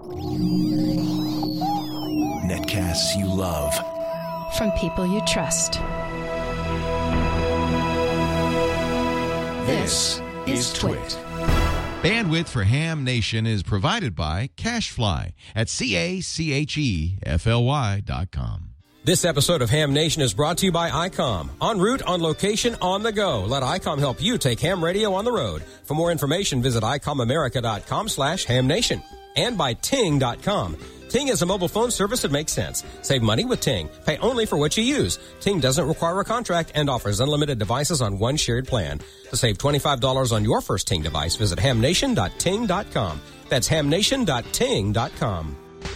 Netcasts you love. From people you trust. This is Twit. Bandwidth for Ham Nation is provided by CashFly at CACHEFLY.com. This episode of Ham Nation is brought to you by ICOM. En route, on location, on the go. Let ICOM help you take ham radio on the road. For more information, visit ICOMAmerica.com/hamnation. And by Ting.com. Ting is a mobile phone service that makes sense. Save money with Ting. Pay only for what you use. Ting doesn't require a contract and offers unlimited devices on one shared plan. To save $25 on your first Ting device, visit hamnation.ting.com. That's hamnation.ting.com.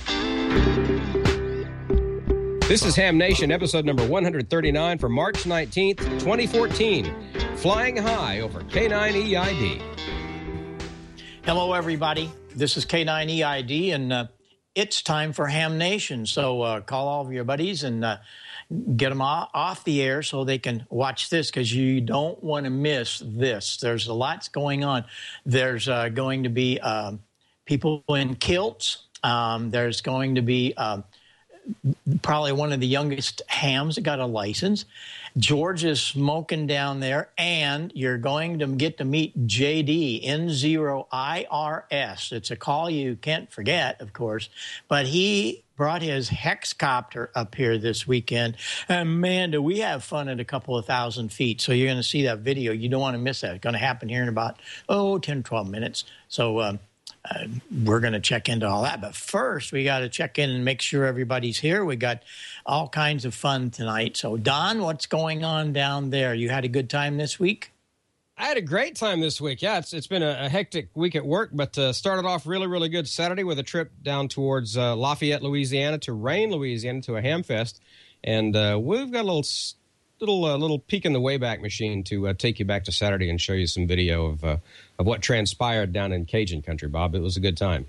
This is Ham Nation, episode number 139 for March 19th, 2014. Flying high over K9EID. Hello, everybody. This is K9EID, and it's time for Ham Nation. So call all of your buddies and get them off the air so they can watch this, because you don't want to miss this. There's a lot going on. There's going to be people in kilts. There's going to be probably one of the youngest hams that got a license. George is smoking down there, and you're going to get to meet JD, N0IRS. It's a call you can't forget, of course, but he brought his Hexcopter up here this weekend, and man, do we have fun at a couple of thousand feet. So you're going to see that video. You don't want to miss that. It's going to happen here in about 10, 12 minutes. So we're going to check into all that. But first, we got to check in and make sure everybody's here. We got all kinds of fun tonight. So, Don, what's going on down there? You had a good time this week? I had a great time this week. Yeah, it's been a hectic week at work, but started off really, really good Saturday with a trip down towards Lafayette, Louisiana, to Rayne, Louisiana, to a ham fest. And we've got a little peek in the Wayback Machine to take you back to Saturday and show you some video of what transpired down in Cajun country, Bob. It was a good time.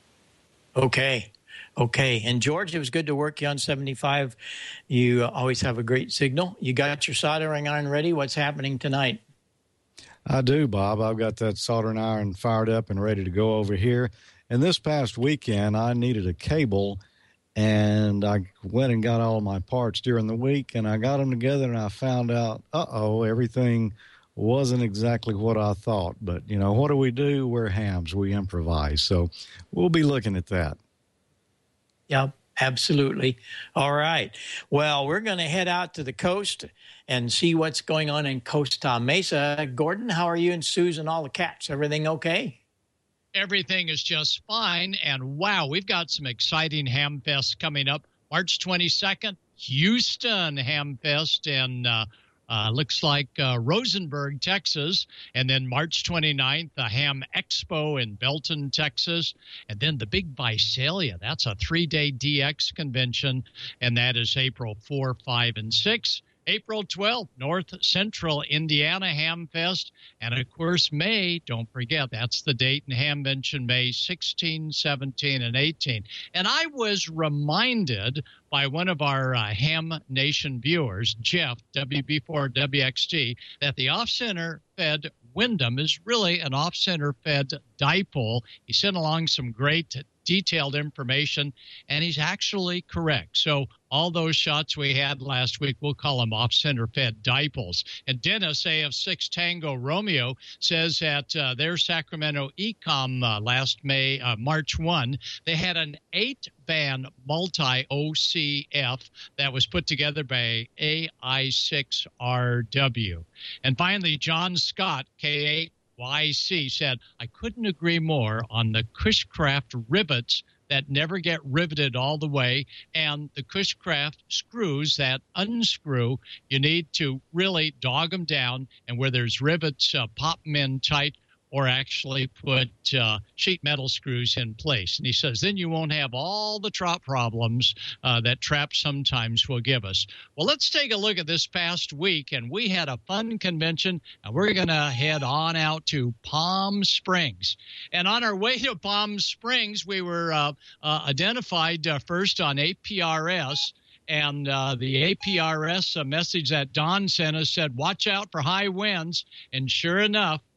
Okay. And George, it was good to work you on 75. You always have a great signal. You got your soldering iron ready. What's happening tonight? I do, Bob. I've got that soldering iron fired up and ready to go over here. And this past weekend, I needed a cable, and I went and got all my parts during the week, and I got them together, and I found out, everything wasn't exactly what I thought. But, what do? We're hams. We improvise. So we'll be looking at that. Yep, absolutely. All right. Well, we're going to head out to the coast and see what's going on in Costa Mesa. Gordon, how are you and Susan, all the cats? Everything okay? Everything is just fine. And wow, we've got some exciting Ham Fest coming up. March 22nd, Houston Ham Fest, and looks like Rosenberg, Texas. And then March 29th, the Ham Expo in Belton, Texas. And then the Big Visalia. That's a 3-day DX convention, and that is April 4, 5, and 6. April 12th, North Central Indiana Ham Fest. And, of course, May, don't forget, that's the date in Hamvention, May 16, 17, and 18. And I was reminded by one of our Ham Nation viewers, Jeff, WB4WXT, that the off-center fed Wyndham is really an off-center fed dipole. He sent along some great detailed information, and he's actually correct. So all those shots we had last week, we'll call them off-center fed dipoles. And Dennis, AF6 Tango Romeo, says at their Sacramento ECOM last March 1, they had an 8-band multi-OCF that was put together by AI6RW. And finally, John Scott, K8, YC, said, I couldn't agree more on the Cushcraft rivets that never get riveted all the way, and the Cushcraft screws that unscrew. You need to really dog them down, and where there's rivets, pop them in tight, or actually put sheet metal screws in place. And he says, then you won't have all the trap problems that traps sometimes will give us. Well, let's take a look at this past week, and we had a fun convention, and we're going to head on out to Palm Springs. And on our way to Palm Springs, we were identified first on APRS, and the APRS message that Don sent us said, watch out for high winds, and sure enough,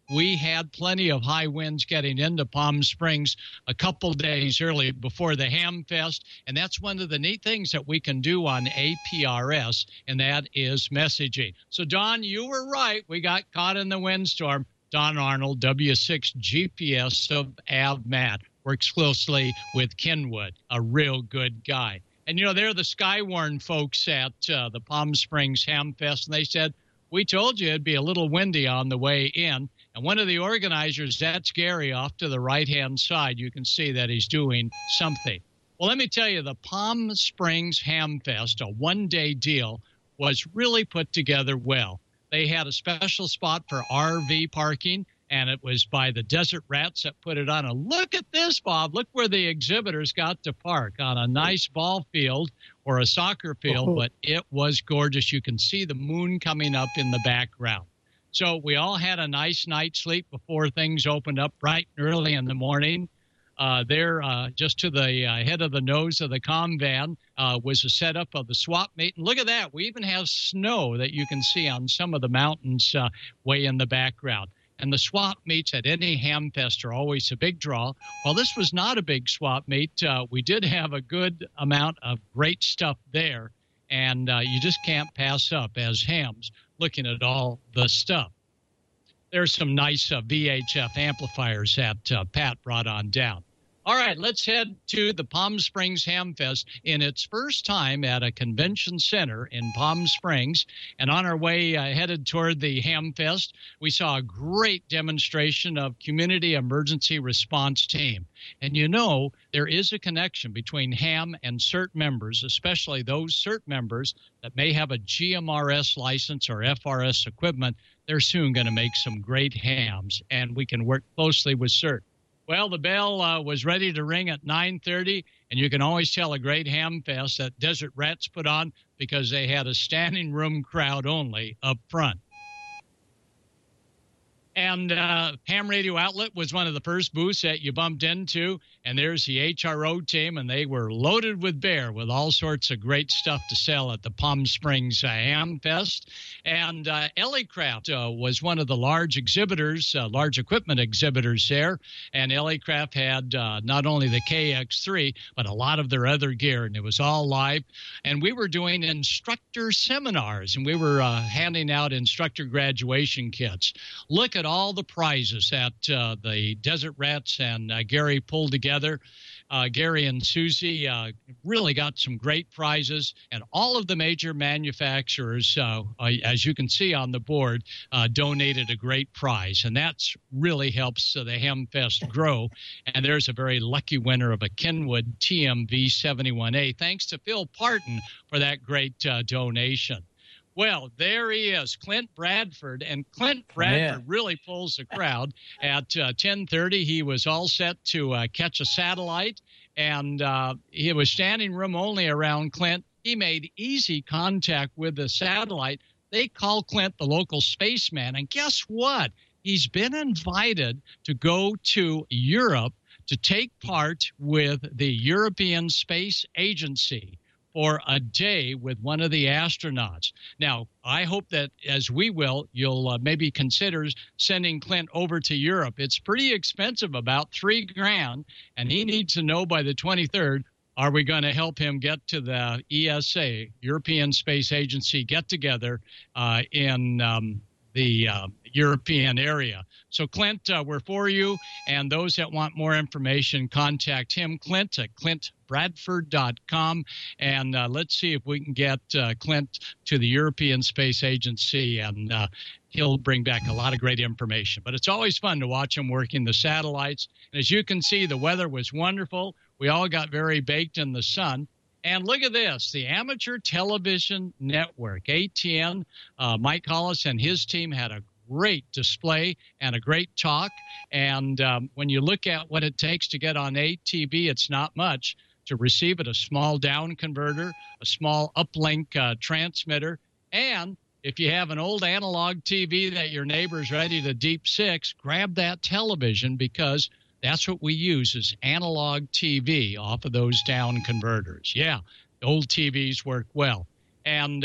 we had plenty of high winds getting into Palm Springs a couple days early before the Ham Fest. And that's one of the neat things that we can do on APRS, and that is messaging. So, Don, you were right. We got caught in the windstorm. Don Arnold, W6 GPS of AvMat, works closely with Kenwood, a real good guy. And, they're the Skywarn folks at the Palm Springs Ham Fest, and they said, we told you it'd be a little windy on the way in. And one of the organizers, that's Gary, off to the right-hand side. You can see that he's doing something. Well, let me tell you, the Palm Springs Ham Fest, a one-day deal, was really put together well. They had a special spot for RV parking, and it was by the Desert Rats that put it on. And look at this, Bob. Look where the exhibitors got to park, on a nice ball field or a soccer field, but it was gorgeous. You can see the moon coming up in the background. So we all had a nice night's sleep before things opened up bright and early in the morning. There, just to the head of the nose of the comm van, was a setup of the swap meet. And look at that. We even have snow that you can see on some of the mountains way in the background. And the swap meets at any Ham Fest are always a big draw. Well, this was not a big swap meet. We did have a good amount of great stuff there, and you just can't pass up as hams looking at all the stuff. There's some nice VHF amplifiers that Pat brought on down. All right, let's head to the Palm Springs Ham Fest in its first time at a convention center in Palm Springs. And on our way headed toward the Ham Fest, we saw a great demonstration of Community Emergency Response Team. And there is a connection between Ham and CERT members, especially those CERT members that may have a GMRS license or FRS equipment. They're soon going to make some great hams, and we can work closely with CERT. Well, the bell was ready to ring at 9:30, and you can always tell a great ham fest that Desert Rats put on because they had a standing room crowd only up front. And Ham Radio Outlet was one of the first booths that you bumped into. And there's the HRO team, and they were loaded with bear with all sorts of great stuff to sell at the Palm Springs Ham Fest. And Elecraft was one of the large exhibitors, large equipment exhibitors there. And Elecraft had not only the KX3, but a lot of their other gear, and it was all live. And we were doing instructor seminars, and we were handing out instructor graduation kits. Look at all the prizes that the Desert Rats and Gary pulled together. Gary and Susie really got some great prizes, and all of the major manufacturers, as you can see on the board, donated a great prize, and that's really helps the Ham Fest grow. And there's a very lucky winner of a Kenwood TMV 71A. Thanks to Phil Parton for that great donation. Well, there he is, Clint Bradford, and Clint Bradford really pulls the crowd. At 10:30, he was all set to catch a satellite, and he was standing room only around Clint. He made easy contact with the satellite. They call Clint the local spaceman, and guess what? He's been invited to go to Europe to take part with the European Space Agency for a day with one of the astronauts. Now, I hope that, as we will, you'll maybe consider sending Clint over to Europe. It's pretty expensive, about $3,000, and he needs to know by the 23rd, are we going to help him get to the ESA, European Space Agency, get-together in the European area. So, Clint, we're for you, and those that want more information, contact him, Clint, at clintbradford.com, and let's see if we can get Clint to the European Space Agency, and he'll bring back a lot of great information. But it's always fun to watch him working the satellites. And as you can see, the weather was wonderful. We all got very baked in the sun. And look at this, the Amateur Television Network, ATN, Mike Hollis and his team had a great display and a great talk. And when you look at what it takes to get on ATV, it's not much. To receive it, a small down converter, a small uplink transmitter, and if you have an old analog TV that your neighbor's ready to deep six, grab that television, because that's what we use is analog TV off of those down converters. Yeah, the old TVs work well. And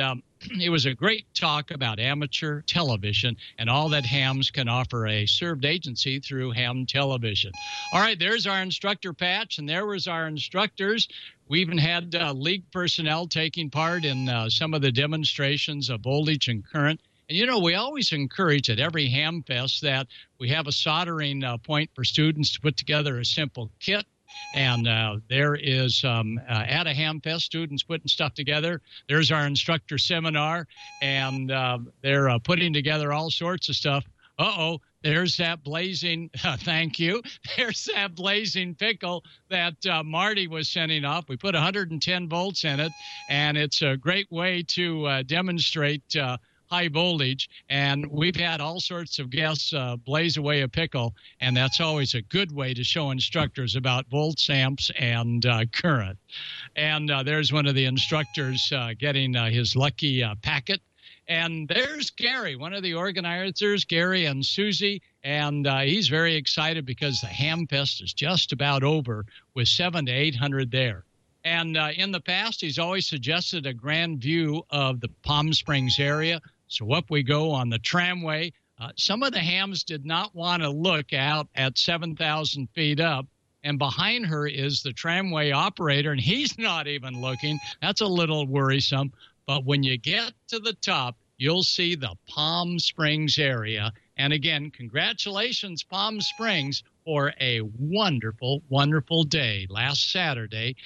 it was a great talk about amateur television and all that hams can offer a served agency through ham television. All right, there's our instructor patch, and there was our instructors. We even had league personnel taking part in some of the demonstrations of voltage and current. And, we always encourage at every Ham Fest that we have a soldering point for students to put together a simple kit. And there is, at a Ham Fest, students putting stuff together. There's our instructor seminar, and they're putting together all sorts of stuff. There's that blazing, thank you. There's that blazing pickle that Marty was sending off. We put 110 volts in it, and it's a great way to demonstrate high voltage, and we've had all sorts of guests blaze away a pickle, and that's always a good way to show instructors about volts, amps, and current. And there's one of the instructors getting his lucky packet. And there's Gary, one of the organizers, Gary and Susie, and he's very excited because the Ham Fest is just about over with 700 to 800 there. And in the past, he's always suggested a grand view of the Palm Springs area. So up we go on the tramway. Some of the hams did not want to look out at 7,000 feet up. And behind her is the tramway operator, and he's not even looking. That's a little worrisome. But when you get to the top, you'll see the Palm Springs area. And again, congratulations, Palm Springs, for a wonderful, wonderful day last Saturday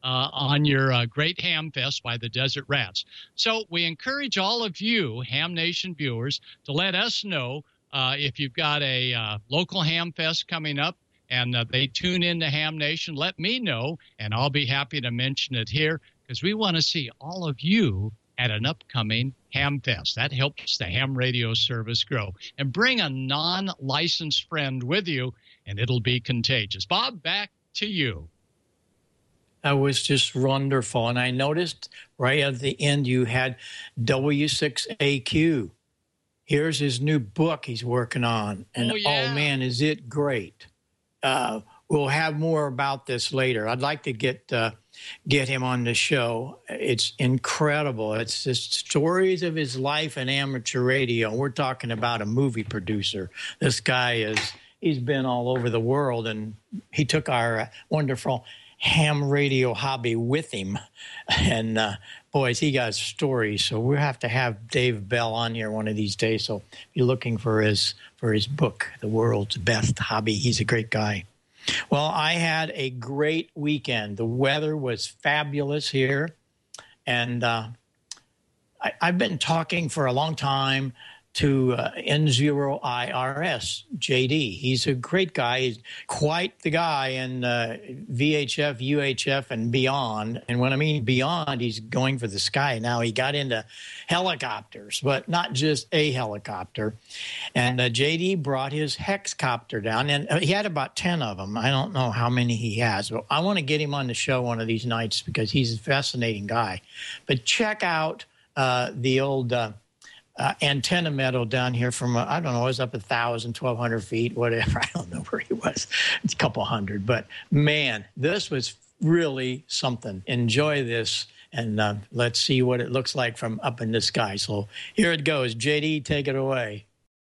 on your great Ham Fest by the Desert Rats. So we encourage all of you, Ham Nation viewers, to let us know if you've got a local Ham Fest coming up and they tune into Ham Nation. Let me know, and I'll be happy to mention it here, because we want to see all of you at an upcoming Ham Fest. That helps the ham radio service grow. And bring a non-licensed friend with you, and it'll be contagious. Bob, back to you. That was just wonderful. And I noticed right at the end you had W6AQ. Here's his new book he's working on. And oh man, is it great. We'll have more about this later. I'd like to get him on the show. It's incredible. It's just stories of his life in amateur radio. We're talking about a movie producer. This guy he's been all over the world, and he took our wonderful ham radio hobby with him. And boys, he got stories. So we'll have to have Dave Bell on here one of these days. So if you're looking for his book, The World's Best Hobby, he's a great guy. Well, I had a great weekend. The weather was fabulous here. And I've been talking for a long time to N0IRS, JD. He's a great guy. He's quite the guy in VHF, UHF, and beyond. And when I mean beyond, he's going for the sky. Now, he got into helicopters, but not just a helicopter. And JD brought his Hexcopter down, and he had about 10 of them. I don't know how many he has, but I want to get him on the show one of these nights because he's a fascinating guy. But check out the old antenna metal down here from, I don't know, it was up 1,000, 1,200 feet, whatever. I don't know where he was. It's a couple hundred. But, man, this was really something. Enjoy this, and let's see what it looks like from up in the sky. So here it goes. JD, take it away.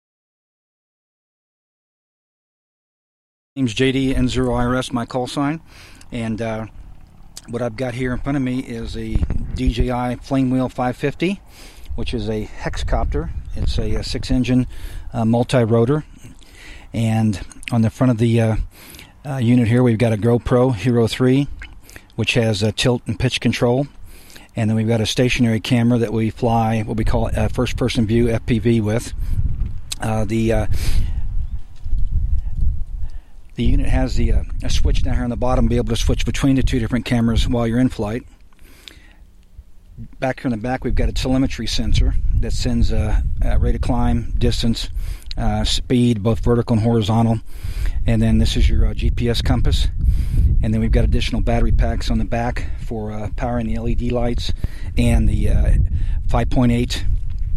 Name's JD, N0IRS, my call sign. And what I've got here in front of me is a DJI Flamewheel 550. Which is a Hexcopter. It's a 6-engine multi-rotor. And on the front of the unit here, we've got a GoPro Hero 3, which has a tilt and pitch control. And then we've got a stationary camera that we fly what we call a first-person view, FPV, with. The unit has a switch down here on the bottom to be able to switch between the two different cameras while you're in flight. Back here in the back, we've got a telemetry sensor that sends rate of climb, distance, speed, both vertical and horizontal. And then this is your GPS compass. And then we've got additional battery packs on the back for powering the LED lights and the 5.8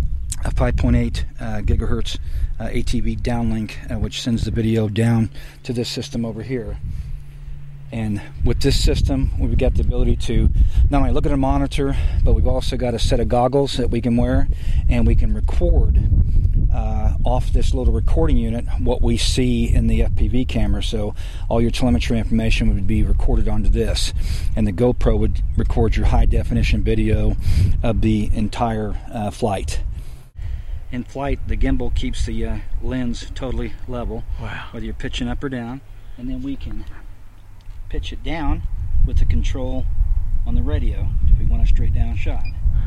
gigahertz ATV downlink, which sends the video down to this system over here. And with this system, we've got the ability to not only look at a monitor, but we've also got a set of goggles that we can wear, and we can record off this little recording unit what we see in the FPV camera. So all your telemetry information would be recorded onto this, and the GoPro would record your high-definition video of the entire flight. In flight, the gimbal keeps the lens totally level, whether you're pitching up or down, and then we can pitch it down with the control on the radio if we want a straight down shot.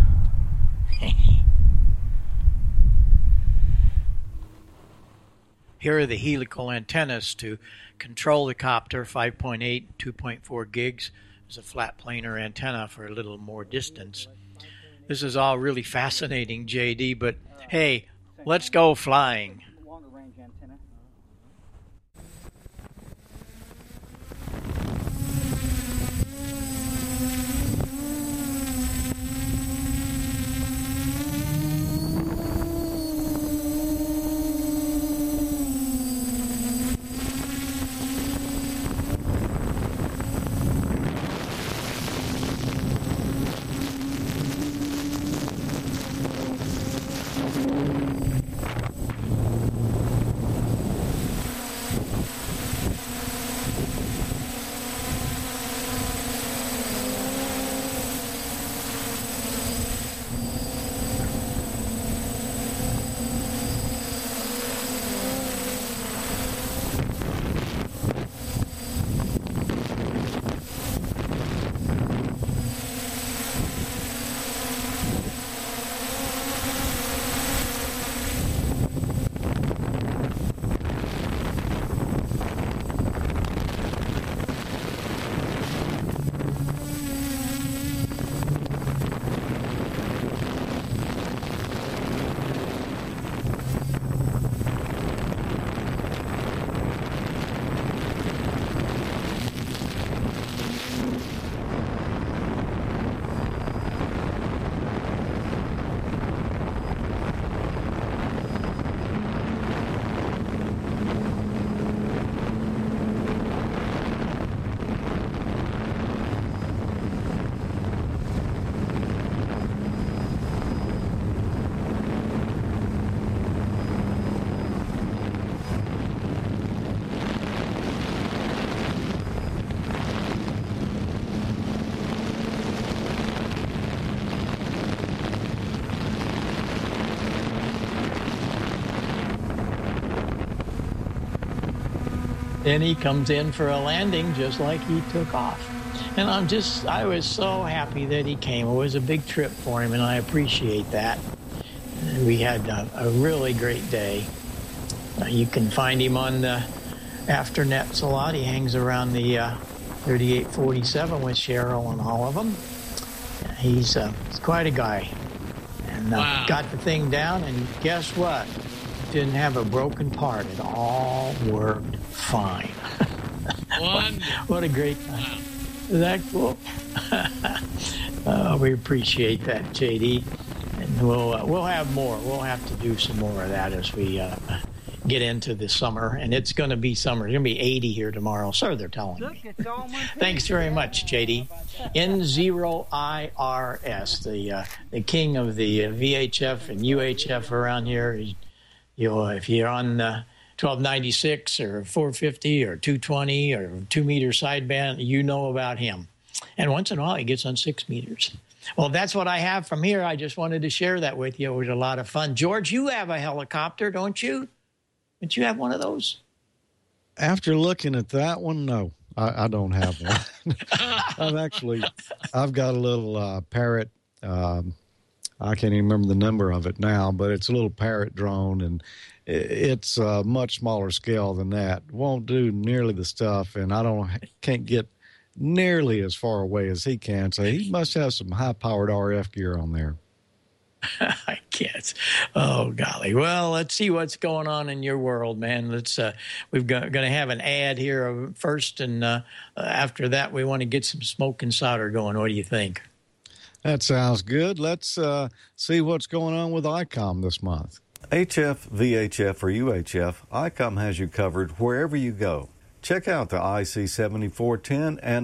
Here are the helical antennas to control the copter, 5.8, 2.4 gigs. There's a flat planar antenna for a little more distance. This is all really fascinating, JD, but hey, let's go flying. Longer range antenna. Then he comes in for a landing just like he took off. And I was so happy that he came. It was a big trip for him, and I appreciate that. We had a really great day. You can find him on the Afternets a lot. He hangs around the 3847 with Cheryl and all of them. He's quite a guy. And got the thing down, and guess what? Didn't have a broken part. It all worked fine. What a great time. Wow. Is that cool? We appreciate that, JD. And we'll have more. We'll have to do some more of that as we get into the summer. And it's going to be summer. It's going to be 80 here tomorrow. So they're telling me. Thanks very much, JD. N0IRS, the king of the VHF and UHF around here. If you're on 1296 or 450 or 220 or 2 meter sideband, you know about him. And once in a while, he gets on 6 meters. Well, that's what I have from here. I just wanted to share that with you. It was a lot of fun. George, you have a helicopter, don't you? Don't you have one of those? After looking at that one, no, I don't have one. I've got a little Parrot. I can't even remember the number of it now, but it's a little Parrot drone, and it's a much smaller scale than that. Won't do nearly the stuff, and can't get nearly as far away as he can. So he must have some high-powered RF gear on there. I can't. Oh, golly. Well, let's see what's going on in your world, man. We're going to have an ad here first, and after that, we want to get some smoke and solder going. What do you think? That sounds good. Let's see what's going on with ICOM this month. HF, VHF, or UHF, ICOM has you covered wherever you go. Check out the IC7410 and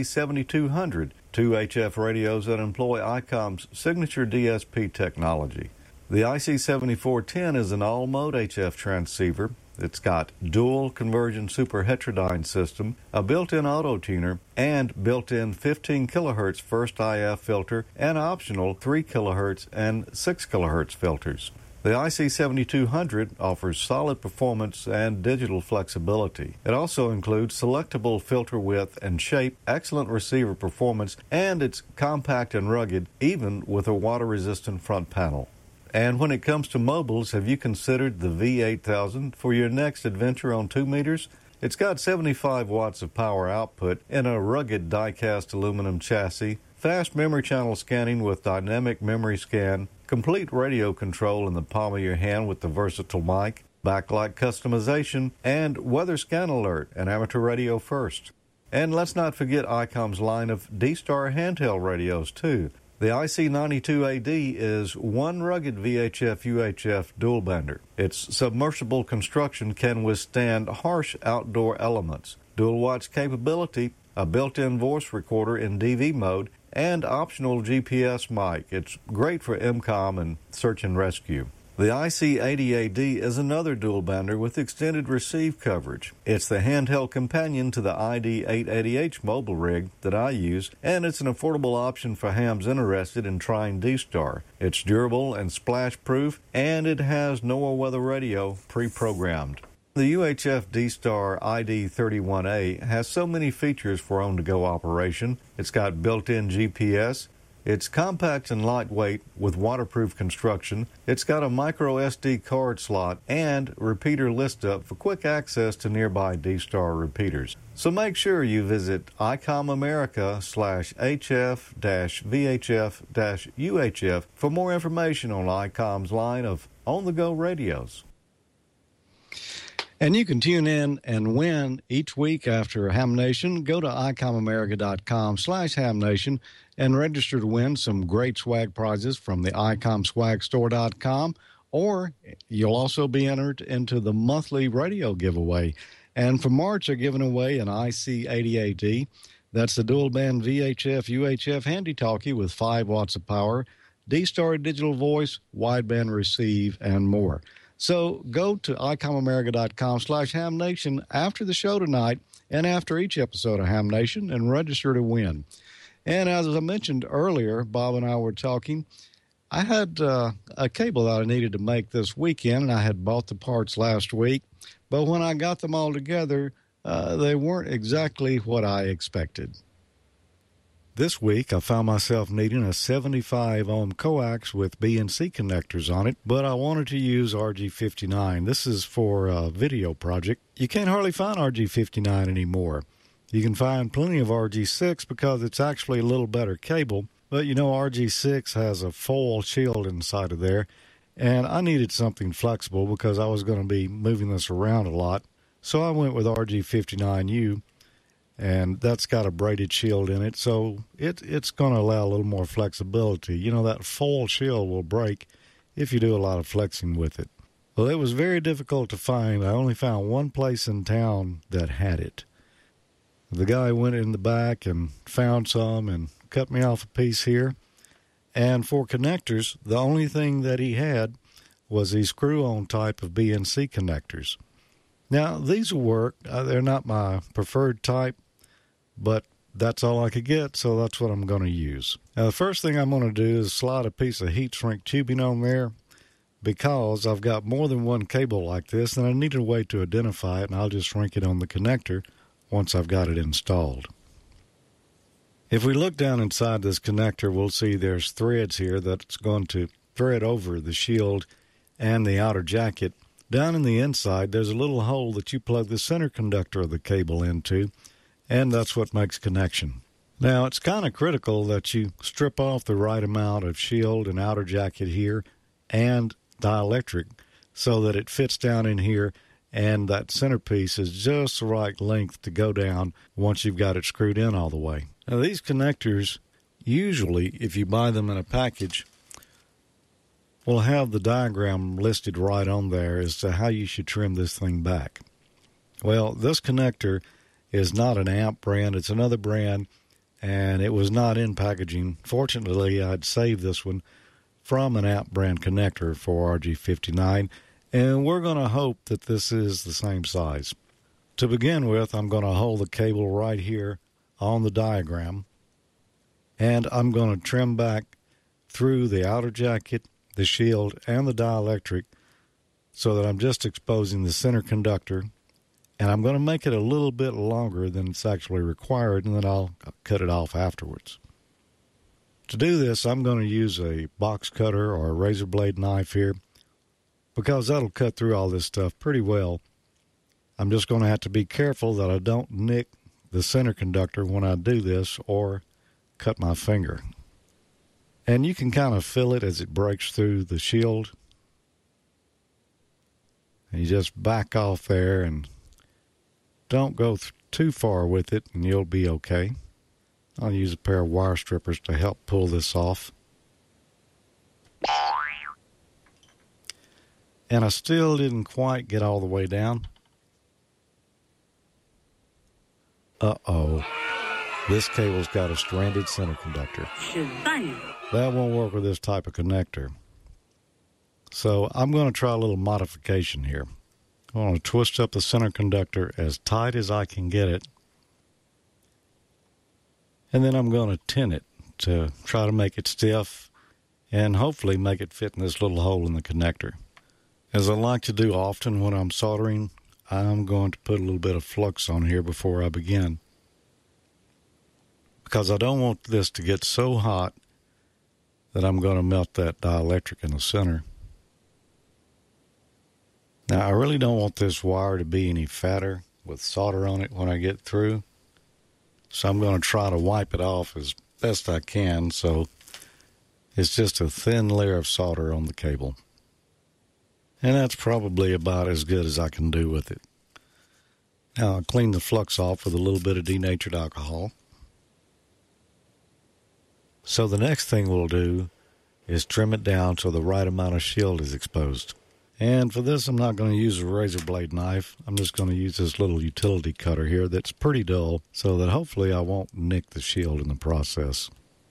IC7200, two HF radios that employ ICOM's signature DSP technology. The IC7410 is an all-mode HF transceiver. It's got dual conversion super heterodyne system, a built-in auto-tuner, and built-in 15 kHz first IF filter and optional 3 kHz and 6 kHz filters. The IC7200 offers solid performance and digital flexibility. It also includes selectable filter width and shape, excellent receiver performance, and it's compact and rugged, even with a water-resistant front panel. And when it comes to mobiles, have you considered the V8000 for your next adventure on 2 meters? It's got 75 watts of power output in a rugged die-cast aluminum chassis, fast memory channel scanning with dynamic memory scan, complete radio control in the palm of your hand with the versatile mic, backlight customization, and weather scan alert and amateur radio first. And let's not forget ICOM's line of D-Star handheld radios, too. The IC92AD is one rugged VHF-UHF dual bender. Its submersible construction can withstand harsh outdoor elements, dual watch capability, a built-in voice recorder in DV mode, and optional GPS mic. It's great for MCOM and search and rescue. The IC80AD is another dual bender with extended receive coverage. It's the handheld companion to the ID880H mobile rig that I use, and it's an affordable option for hams interested in trying D-Star. It's durable and splash-proof, and it has NOAA weather radio pre-programmed. The UHF D-Star ID31A has so many features for on-the-go operation. It's got built-in GPS. It's compact and lightweight with waterproof construction. It's got a micro SD card slot and repeater list-up for quick access to nearby D-Star repeaters. So make sure you visit ICOMAmerica/HF-VHF-UHF for more information on ICOM's line of on-the-go radios. And you can tune in and win each week after Ham Nation. Go to ICOMAmerica.com/HamNation and register to win some great swag prizes from the ICOMSwagStore.com, or you'll also be entered into the monthly radio giveaway. And for March, they're giving away an IC80AD. That's the dual-band VHF-UHF handy-talkie with 5 watts of power, D-Star digital voice, wideband receive, and more. So go to ICOMAmerica.com/HamNation after the show tonight and after each episode of Ham Nation and register to win. And as I mentioned earlier, Bob and I were talking, I had a cable that I needed to make this weekend, and I had bought the parts last week. But when I got them all together, they weren't exactly what I expected. This week, I found myself needing a 75-ohm coax with BNC connectors on it, but I wanted to use RG59. This is for a video project. You can't hardly find RG59 anymore. You can find plenty of RG6 because it's actually a little better cable, but you know RG6 has a foil shield inside of there, and I needed something flexible because I was going to be moving this around a lot, so I went with RG59U. And that's got a braided shield in it, so it's going to allow a little more flexibility. You know, that foil shield will break if you do a lot of flexing with it. Well, it was very difficult to find. I only found one place in town that had it. The guy went in the back and found some and cut me off a piece here. And for connectors, the only thing that he had was these screw-on type of BNC connectors. Now, these will work. They're not my preferred type, but that's all I could get, so that's what I'm going to use. Now, the first thing I'm going to do is slide a piece of heat shrink tubing on there because I've got more than one cable like this, and I needed a way to identify it, and I'll just shrink it on the connector once I've got it installed. If we look down inside this connector, we'll see there's threads here that's going to thread over the shield and the outer jacket. Down in the inside, there's a little hole that you plug the center conductor of the cable into, and that's what makes connection. Now, it's kind of critical that you strip off the right amount of shield and outer jacket here and dielectric so that it fits down in here and that centerpiece is just the right length to go down once you've got it screwed in all the way. Now, these connectors, usually, if you buy them in a package, will have the diagram listed right on there as to how you should trim this thing back. Well, this connector is not an AMP brand. It's another brand, and it was not in packaging. Fortunately, I'd saved this one from an AMP brand connector for RG59, and we're going to hope that this is the same size. To begin with, I'm going to hold the cable right here on the diagram, and I'm going to trim back through the outer jacket, the shield, and the dielectric so that I'm just exposing the center conductor, and I'm going to make it a little bit longer than it's actually required, and then I'll cut it off afterwards. To do this, I'm going to use a box cutter or a razor blade knife here because that'll cut through all this stuff pretty well. I'm just going to have to be careful that I don't nick the center conductor when I do this or cut my finger. And you can kind of feel it as it breaks through the shield. And you just back off there and don't go too far with it and you'll be okay. I'll use a pair of wire strippers to help pull this off. And I still didn't quite get all the way down. Uh-oh. This cable's got a stranded center conductor. That won't work with this type of connector. So I'm going to try a little modification here. I'm going to twist up the center conductor as tight as I can get it. And then I'm going to tin it to try to make it stiff and hopefully make it fit in this little hole in the connector. As I like to do often when I'm soldering, I'm going to put a little bit of flux on here before I begin, because I don't want this to get so hot that I'm going to melt that dielectric in the center. Now, I really don't want this wire to be any fatter with solder on it when I get through, so I'm going to try to wipe it off as best I can so it's just a thin layer of solder on the cable. And that's probably about as good as I can do with it. Now I'll clean the flux off with a little bit of denatured alcohol. So the next thing we'll do is trim it down so the right amount of shield is exposed. And for this, I'm not going to use a razor blade knife. I'm just going to use this little utility cutter here that's pretty dull so that hopefully I won't nick the shield in the process.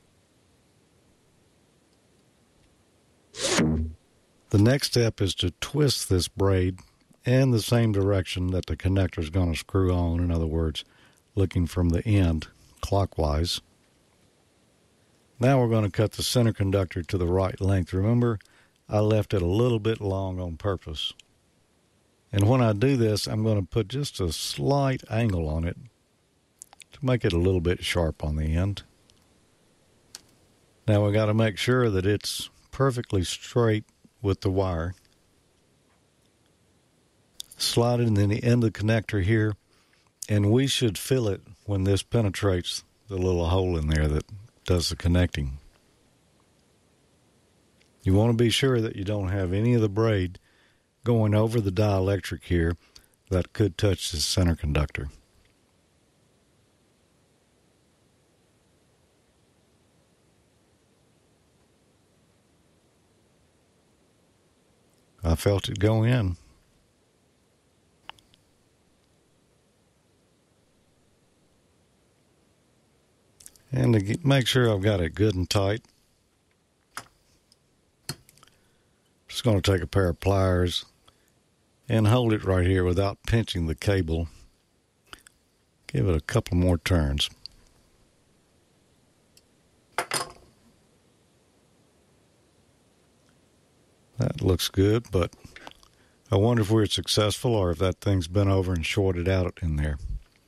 The next step is to twist this braid in the same direction that the connector is going to screw on. In other words, looking from the end clockwise. Now we're going to cut the center conductor to the right length. Remember, I left it a little bit long on purpose. And when I do this, I'm going to put just a slight angle on it to make it a little bit sharp on the end. Now we got to make sure that it's perfectly straight with the wire. Slide it in the end of the connector here, and we should feel it when this penetrates the little hole in there that does the connecting. You want to be sure that you don't have any of the braid going over the dielectric here that could touch the center conductor. I felt it go in. And to make sure I've got it good and tight, just going to take a pair of pliers and hold it right here without pinching the cable. Give it a couple more turns. That looks good, but I wonder if we're successful or if that thing's been over and shorted out in there.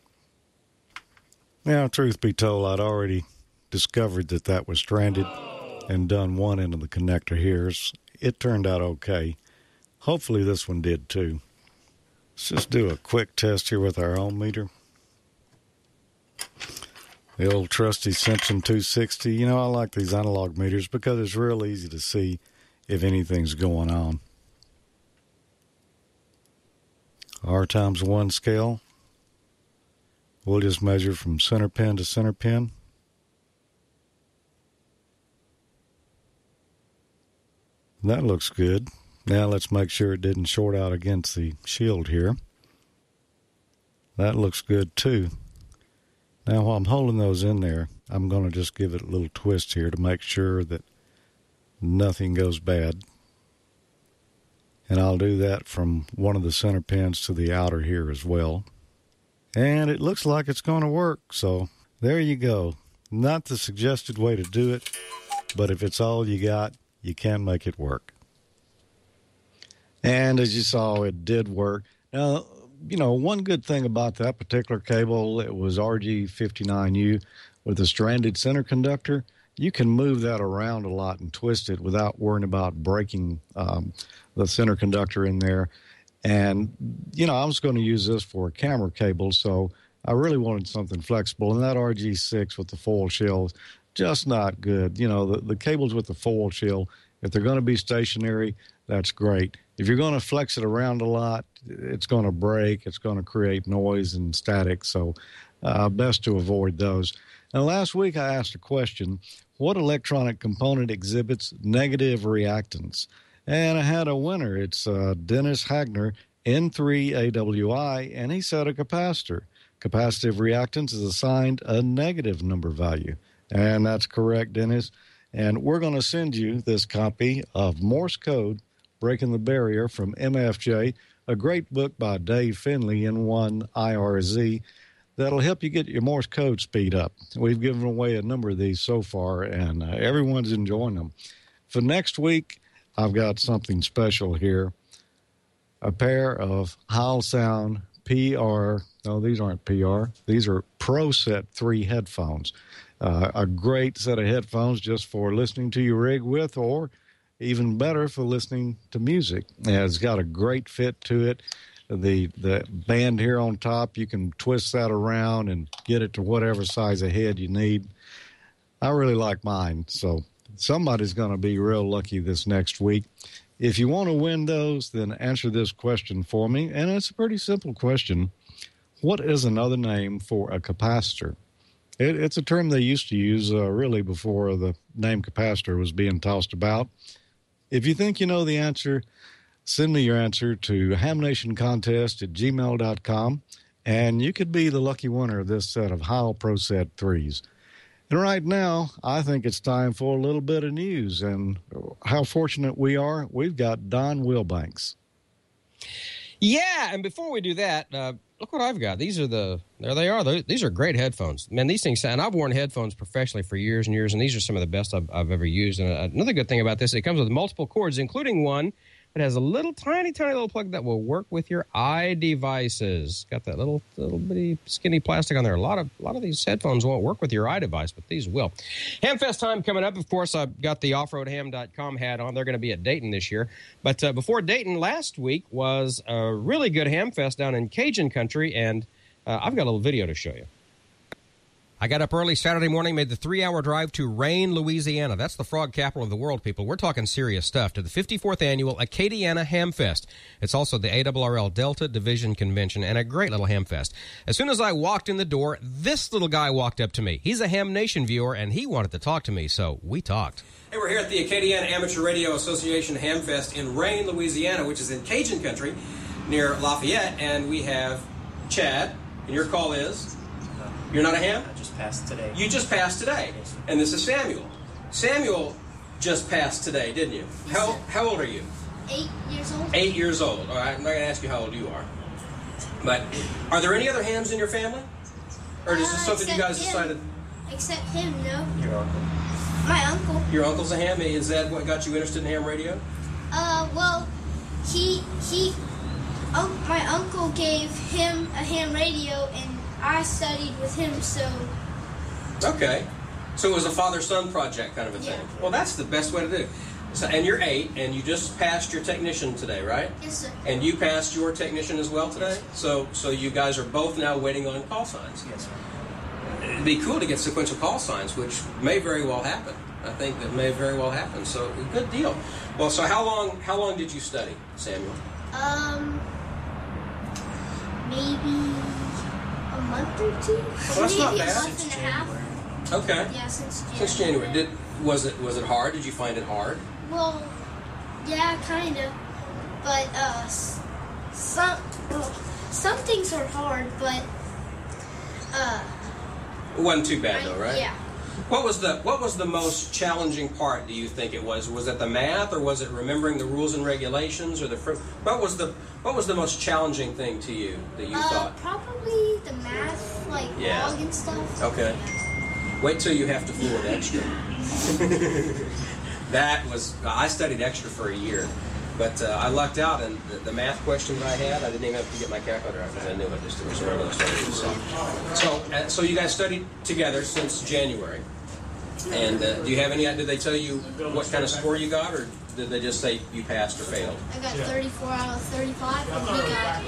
Now, truth be told, I'd already discovered that that was stranded and done one end of the connector here. It turned out okay. Hopefully this one did too. Let's just do a quick test here with our ohm meter. The old trusty Simpson 260. You know, I like these analog meters because it's real easy to see if anything's going on. R times 1 scale. We'll just measure from center pin to center pin. That looks good. Now let's make sure it didn't short out against the shield here. That looks good too. Now, while I'm holding those in there, I'm going to just give it a little twist here to make sure that nothing goes bad. And I'll do that from one of the center pins to the outer here as well. And it looks like it's going to work, so there you go. Not the suggested way to do it, but if it's all you got, you can make it work. And as you saw, it did work. Now, you know, one good thing about that particular cable, it was RG59U with a stranded center conductor. You can move that around a lot and twist it without worrying about breaking the center conductor in there. And, you know, I was going to use this for a camera cable, so I really wanted something flexible. And that RG6 with the foil shell, just not good. You know, the cables with the foil shell, if they're going to be stationary, that's great. If you're going to flex it around a lot, it's going to break. It's going to create noise and static, so best to avoid those. Now, last week I asked a question, what electronic component exhibits negative reactance? And I had a winner. It's Dennis Hagner, N3AWI, and he said a capacitor. Capacitive reactance is assigned a negative number value. And that's correct, Dennis. And we're going to send you this copy of Morse Code, Breaking the Barrier from MFJ, a great book by Dave Finley, N1 IRZ, that'll help you get your Morse code speed up. We've given away a number of these so far, and everyone's enjoying them. For next week, I've got something special here, a pair of Heil Sound PR, no, these aren't PR, these are Pro Set 3 headphones. A great set of headphones just for listening to your rig with, or even better for listening to music. It's got a great fit to it. The band here on top, you can twist that around and get it to whatever size of head you need. I really like mine, so somebody's going to be real lucky this next week. If you want to win those, then answer this question for me, and it's a pretty simple question. What is another name for a capacitor? It's a term they used to use really before the name capacitor was being tossed about. If you think you know the answer, send me your answer to hamnationcontest@gmail.com, and you could be the lucky winner of this set of Heil Pro Set 3s. And right now, I think it's time for a little bit of news, and how fortunate we are, we've got Don Wilbanks. Yeah, and before we do that, look what I've got. There they are. These are great headphones. Man, these things sound, I've worn headphones professionally for years and years, and these are some of the best I've ever used. And another good thing about this, it comes with multiple cords, including one that has a little tiny little plug that will work with your iDevices. Got that little bitty skinny plastic on there. A lot of these headphones won't work with your iDevice, but these will. Hamfest time coming up. Of course, I've got the offroadham.com hat on. They're going to be at Dayton this year. But before Dayton, last week was a really good Hamfest down in Cajun country, and I've got a little video to show you. I got up early Saturday morning, made the 3-hour drive to Rayne, Louisiana. That's the frog capital of the world, people. We're talking serious stuff. To the 54th annual Acadiana Hamfest. It's also the ARRL Delta Division Convention and a great little Hamfest. As soon as I walked in the door, this little guy walked up to me. He's a Ham Nation viewer, and he wanted to talk to me, so we talked. Hey, we're here at the Acadiana Amateur Radio Association Hamfest in Rayne, Louisiana, which is in Cajun country near Lafayette, and we have Chad, and your call is? You're not a ham? I just passed today. You just passed today. Yes, sir. And this is Samuel. Samuel just passed today, didn't you? Yes, How old are you? 8 years old. 8 years old. All right, I'm not going to ask you how old you are. But are there any other hams in your family? Or is this something you guys decided? Except him, no. Your uncle. My uncle. Your uncle's a ham? Is that what got you interested in ham radio? Well, my uncle gave him a ham radio, and I studied with him, so... Okay. So it was a father-son project kind of a thing. Yeah. Well, that's the best way to do it. So, and you're 8, and you just passed your technician today, right? Yes, sir. And you passed your technician as well today? Yes. So you guys are both now waiting on call signs. Yes, sir. It'd be cool to get sequential call signs, which may very well happen. I think that may very well happen. So, good deal. Well, so how long did you study, Samuel? Maybe a month or two. Well, that's not Maybe bad. a month and a half. Okay. Yeah, since January. Since January. Was it hard? Did you find it hard? Well, yeah, kind of. But some things are hard, but It wasn't too bad though, right? Yeah. What was the most challenging part? Do you think it was? Was it the math, or was it remembering the rules and regulations, or what was the most challenging thing to you that you thought? Probably the math, like log and stuff. Okay. Wait till you have to fool with extra. I studied extra for a year, but I lucked out, and the math questions I had, I didn't even have to get my calculator out because I knew it. Just it was one of those things. So you guys studied together since January, and do you have any? Did they tell you what kind of score you got, or did they just say you passed or failed? I got 34 out of 35, and he got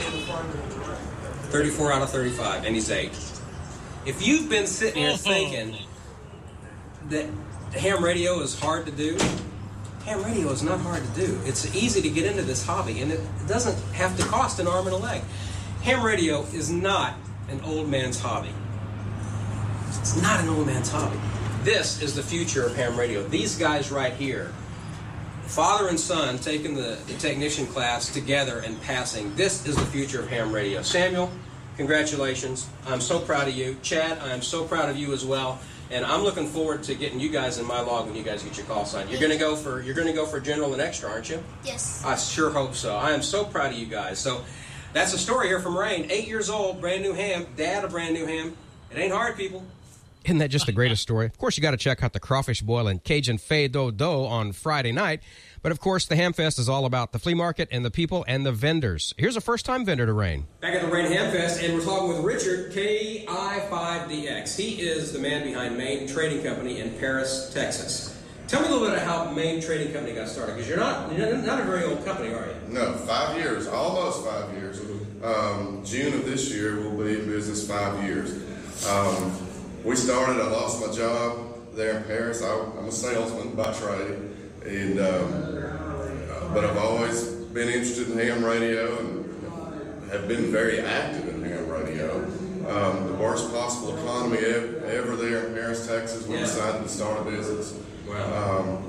34 out of 35, and he's 8. If you've been sitting here thinking that ham radio is hard to do, ham radio is not hard to do. It's easy to get into this hobby, and it doesn't have to cost an arm and a leg. Ham radio is not an old man's hobby. It's not an old man's hobby. This is the future of ham radio. These guys right here, father and son taking the technician class together and passing. This is the future of ham radio. Samuel, congratulations. I'm so proud of you. Chad, I am so proud of you as well. And I'm looking forward to getting you guys in my log when you guys get your call sign. You're going to go for general and extra, aren't you? Yes. I sure hope so. I am so proud of you guys. So that's the story here from Rain. 8 years old, brand new ham. Dad, a brand new ham. It ain't hard, people. Isn't that just the greatest story? Of course, you got to check out the crawfish boil and Cajun fado on Friday night. But, of course, the Ham Fest is all about the flea market and the people and the vendors. Here's a first-time vendor to Rain. Back at the Rain Ham Fest, and we're talking with Richard, KI5DX. He is the man behind Main Trading Company in Paris, Texas. Tell me a little bit about how Main Trading Company got started, because you're not a very old company, are you? No, 5 years, almost 5 years. June of this year, we'll be in business 5 years. We started, I lost my job there in Paris. I'm a salesman by trade, and but I've always been interested in ham radio and have been very active in ham radio. The worst possible economy ever there in Paris, Texas, we decided to start a business. Wow.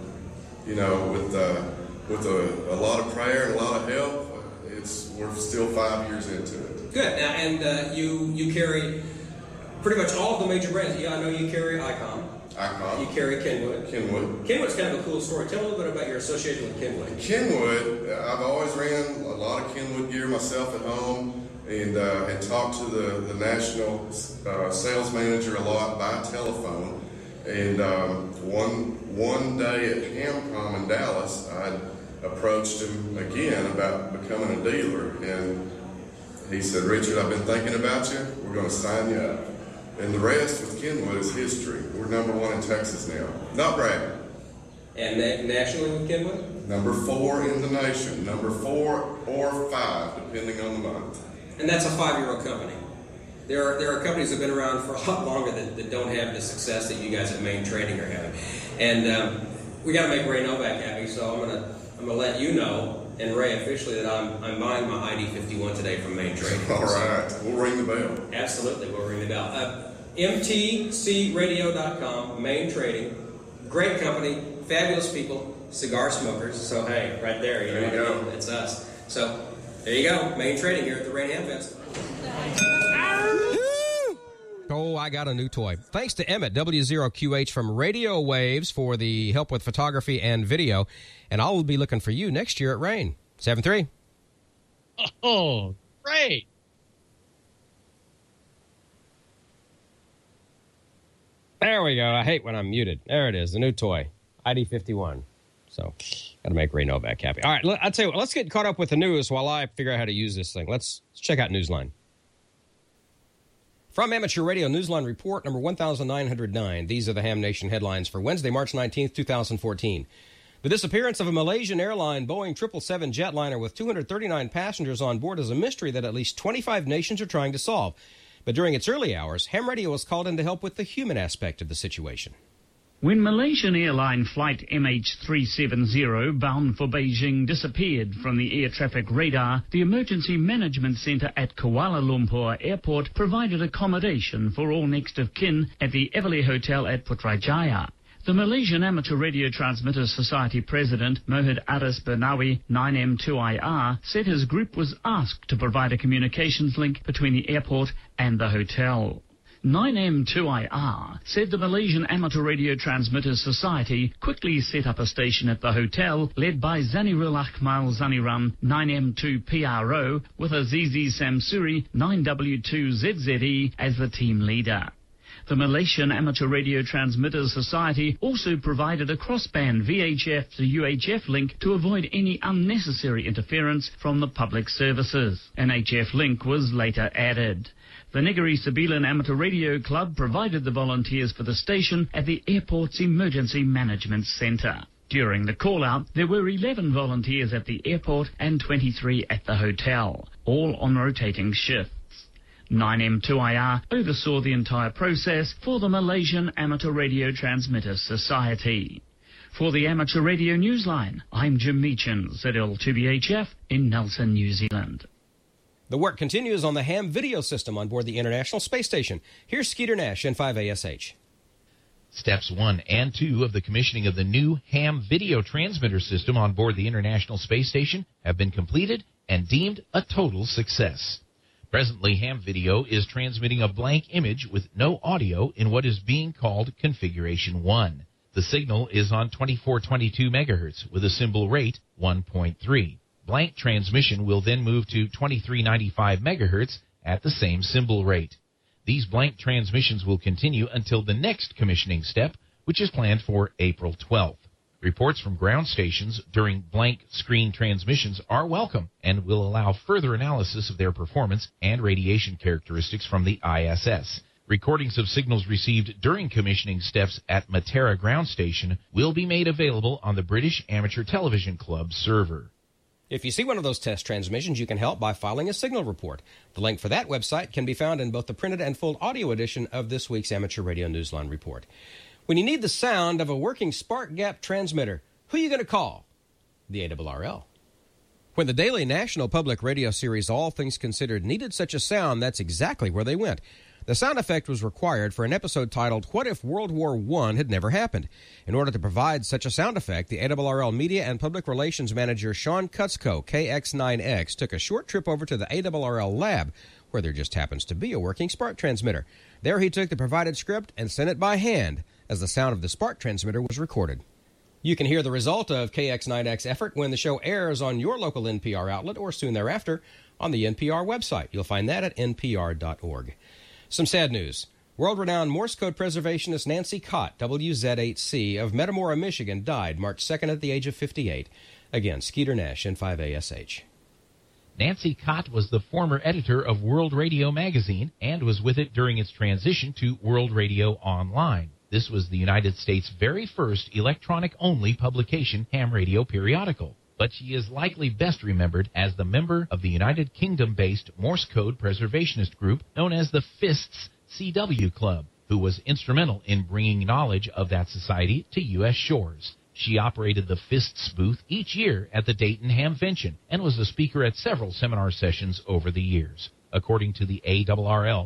With a lot of prayer and a lot of help, we're still 5 years into it. Good. And you carry pretty much all of the major brands. Yeah, I know you carry ICOM. You carry Kenwood. Kenwood's kind of a cool story. Tell me a little bit about your association with Kenwood. Kenwood, I've always ran a lot of Kenwood gear myself at home, and talked to the national sales manager a lot by telephone. And one day at HamCom in Dallas, I approached him again about becoming a dealer, and he said, "Richard, I've been thinking about you. We're going to sign you up." And the rest with Kenwood is history. We're number 1 in Texas now. Not bragging. And nationally with Kenwood? Number 4 in the nation. Number 4 or 5, depending on the month. And that's a 5-year-old company. There are companies that have been around for a lot longer that don't have the success that you guys at Main Trading are having. And we got to make Ray Novak happy, so I'm gonna let you know, and Ray officially, that I'm buying my ID51 today from Main Trading. All right, we'll ring the bell. Absolutely, we'll ring the bell. MTCradio.com, Main Trading, great company, fabulous people, cigar smokers. So hey, right there, you know what I mean? It's us. So there you go, Main Trading here at the Rain Ham Fest. Oh, I got a new toy. Thanks to Emmett, W0QH from Radio Waves, for the help with photography and video. And I'll be looking for you next year at Rain. 7-3. Oh, great. There we go. I hate when I'm muted. There it is, the new toy, ID51. So, got to make Ray Novak happy. All right, I'll tell you what, let's get caught up with the news while I figure out how to use this thing. Let's check out Newsline. From Amateur Radio, Newsline Report number 1909. These are the Ham Nation headlines for Wednesday, March 19th, 2014. The disappearance of a Malaysian airline Boeing 777 jetliner with 239 passengers on board is a mystery that at least 25 nations are trying to solve. But during its early hours, Ham Radio was called in to help with the human aspect of the situation. When Malaysian airline flight MH370 bound for Beijing disappeared from the air traffic radar, the Emergency Management Centre at Kuala Lumpur Airport provided accommodation for all next of kin at the Everly Hotel at Putrajaya. The Malaysian Amateur Radio Transmitters Society President, Mohid Aris Bernawi, 9M2IR, said his group was asked to provide a communications link between the airport and the hotel. 9M2IR said the Malaysian Amateur Radio Transmitters Society quickly set up a station at the hotel led by Zanirul Akmal Zaniram 9M2PRO with Azizi Samsuri 9W2ZZE as the team leader. The Malaysian Amateur Radio Transmitters Society also provided a crossband VHF to UHF link to avoid any unnecessary interference from the public services. An HF link was later added. The Negeri Sembilan Amateur Radio Club provided the volunteers for the station at the airport's Emergency Management Centre. During the call-out, there were 11 volunteers at the airport and 23 at the hotel, all on rotating shifts. 9M2IR oversaw the entire process for the Malaysian Amateur Radio Transmitters Society. For the Amateur Radio Newsline, I'm Jim Meechan, ZL2BHF in Nelson, New Zealand. The work continues on the ham video system on board the International Space Station. Here's Skeeter Nash, N5ASH. Steps 1 and 2 of the commissioning of the new ham video transmitter system on board the International Space Station have been completed and deemed a total success. Presently, ham video is transmitting a blank image with no audio in what is being called Configuration 1. The signal is on 2422 MHz with a symbol rate 1.3. Blank transmission will then move to 2395 MHz at the same symbol rate. These blank transmissions will continue until the next commissioning step, which is planned for April 12th. Reports from ground stations during blank screen transmissions are welcome and will allow further analysis of their performance and radiation characteristics from the ISS. Recordings of signals received during commissioning steps at Matera Ground Station will be made available on the British Amateur Television Club server. If you see one of those test transmissions, you can help by filing a signal report. The link for that website can be found in both the printed and full audio edition of this week's Amateur Radio Newsline report. When you need the sound of a working spark gap transmitter, who are you going to call? The ARRL. When the daily national public radio series All Things Considered needed such a sound, that's exactly where they went. The sound effect was required for an episode titled, What If World War I Had Never Happened? In order to provide such a sound effect, the ARRL Media and Public Relations Manager Sean Kutzko, KX9X, took a short trip over to the ARRL lab, where there just happens to be a working spark transmitter. There he took the provided script and sent it by hand as the sound of the spark transmitter was recorded. You can hear the result of KX9X effort when the show airs on your local NPR outlet or soon thereafter on the NPR website. You'll find that at npr.org. Some sad news. World-renowned Morse code preservationist Nancy Cott, WZ8C, of Metamora, Michigan, died March 2nd at the age of 58. Again, Skeeter Nash, N5ASH. Nancy Cott was the former editor of World Radio magazine and was with it during its transition to World Radio Online. This was the United States' very first electronic-only publication ham radio periodical. But she is likely best remembered as the member of the United Kingdom-based Morse code preservationist group known as the FISTS CW Club, who was instrumental in bringing knowledge of that society to U.S. shores. She operated the FISTS booth each year at the Dayton Hamvention and was a speaker at several seminar sessions over the years. According to the ARRL,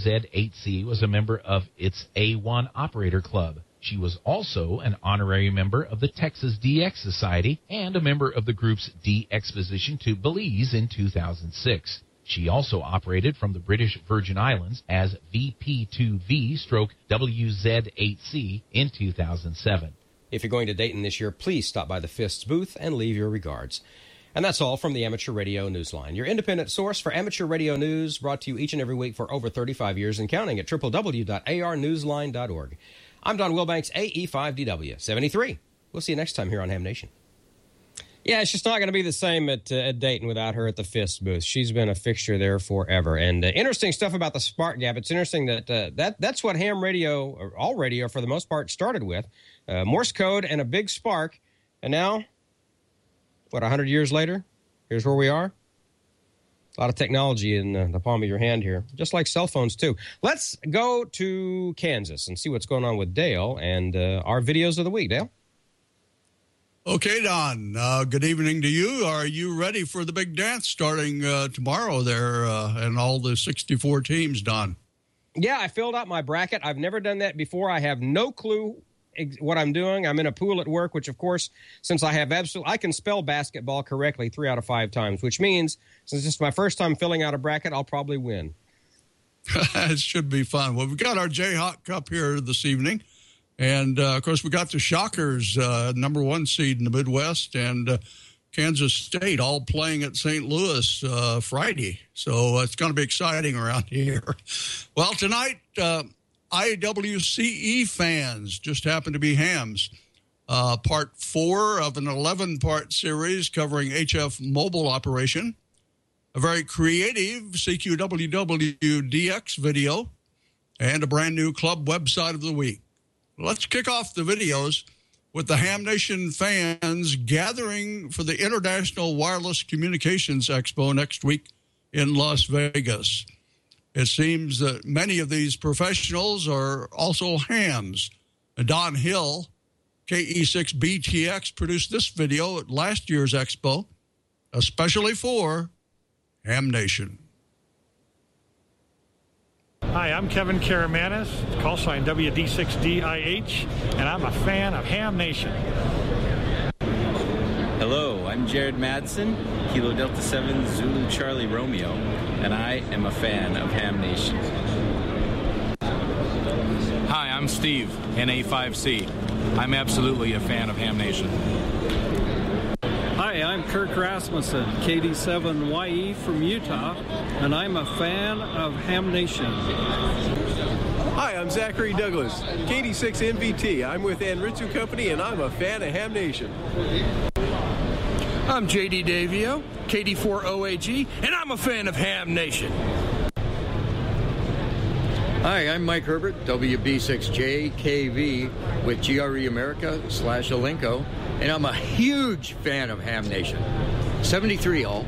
WZ8C was a member of its A1 Operator Club. She was also an honorary member of the Texas DX Society and a member of the group's D-Exposition to Belize in 2006. She also operated from the British Virgin Islands as VP2V/WZ8C in 2007. If you're going to Dayton this year, please stop by the FISTS booth and leave your regards. And that's all from the Amateur Radio Newsline, your independent source for amateur radio news, brought to you each and every week for over 35 years and counting at www.arnewsline.org. I'm Don Wilbanks, AE5DW 73. We'll see you next time here on Ham Nation. Yeah, it's just not going to be the same at Dayton without her at the FIST booth. She's been a fixture there forever. And interesting stuff about the spark gap. It's interesting that that's what ham radio, or all radio for the most part, started with. Morse code and a big spark. And now, 100 years later, here's where we are. A lot of technology in the palm of your hand here, just like cell phones, too. Let's go to Kansas and see what's going on with Dale and our videos of the week. Dale? Okay, Don. Good evening to you. Are you ready for the big dance starting tomorrow there and all the 64 teams, Don? Yeah, I filled out my bracket. I've never done that before. I have no clue what I'm doing. I'm in a pool at work, which, of course, since I can spell basketball correctly 3 out of 5 times, which means since it's my first time filling out a bracket, I'll probably win. It should be fun. Well, we've got our Jayhawk Cup here this evening. And, of course, we got the Shockers, number 1 seed in the Midwest, and Kansas State all playing at St. Louis Friday. So it's going to be exciting around here. Well, tonight, IWCE fans just happen to be hams. Part 4 of an 11-part series covering HF mobile operation, a very creative CQWWDX video, and a brand new club website of the week. Let's kick off the videos with the Ham Nation fans gathering for the International Wireless Communications Expo next week in Las Vegas. It seems that many of these professionals are also hams. Don Hill, KE6BTX, produced this video at last year's Expo, especially for Ham Nation. Hi, I'm Kevin Karamanis, call sign WD6DIH, and I'm a fan of Ham Nation. Hello, I'm Jared Madsen, Kilo Delta 7 Zulu Charlie Romeo, and I am a fan of Ham Nation. Hi, I'm Steve, NA5C. I'm absolutely a fan of Ham Nation. Hi, I'm Kirk Rasmussen, KD7YE from Utah, and I'm a fan of Ham Nation. Hi, I'm Zachary Douglas, KD6NVT. I'm with Anritsu Company, and I'm a fan of Ham Nation. I'm JD Davio, KD4OAG, and I'm a fan of Ham Nation. Hi, I'm Mike Herbert, WB6JKV with GRE America / Alinco, and I'm a huge fan of Ham Nation. 73 all.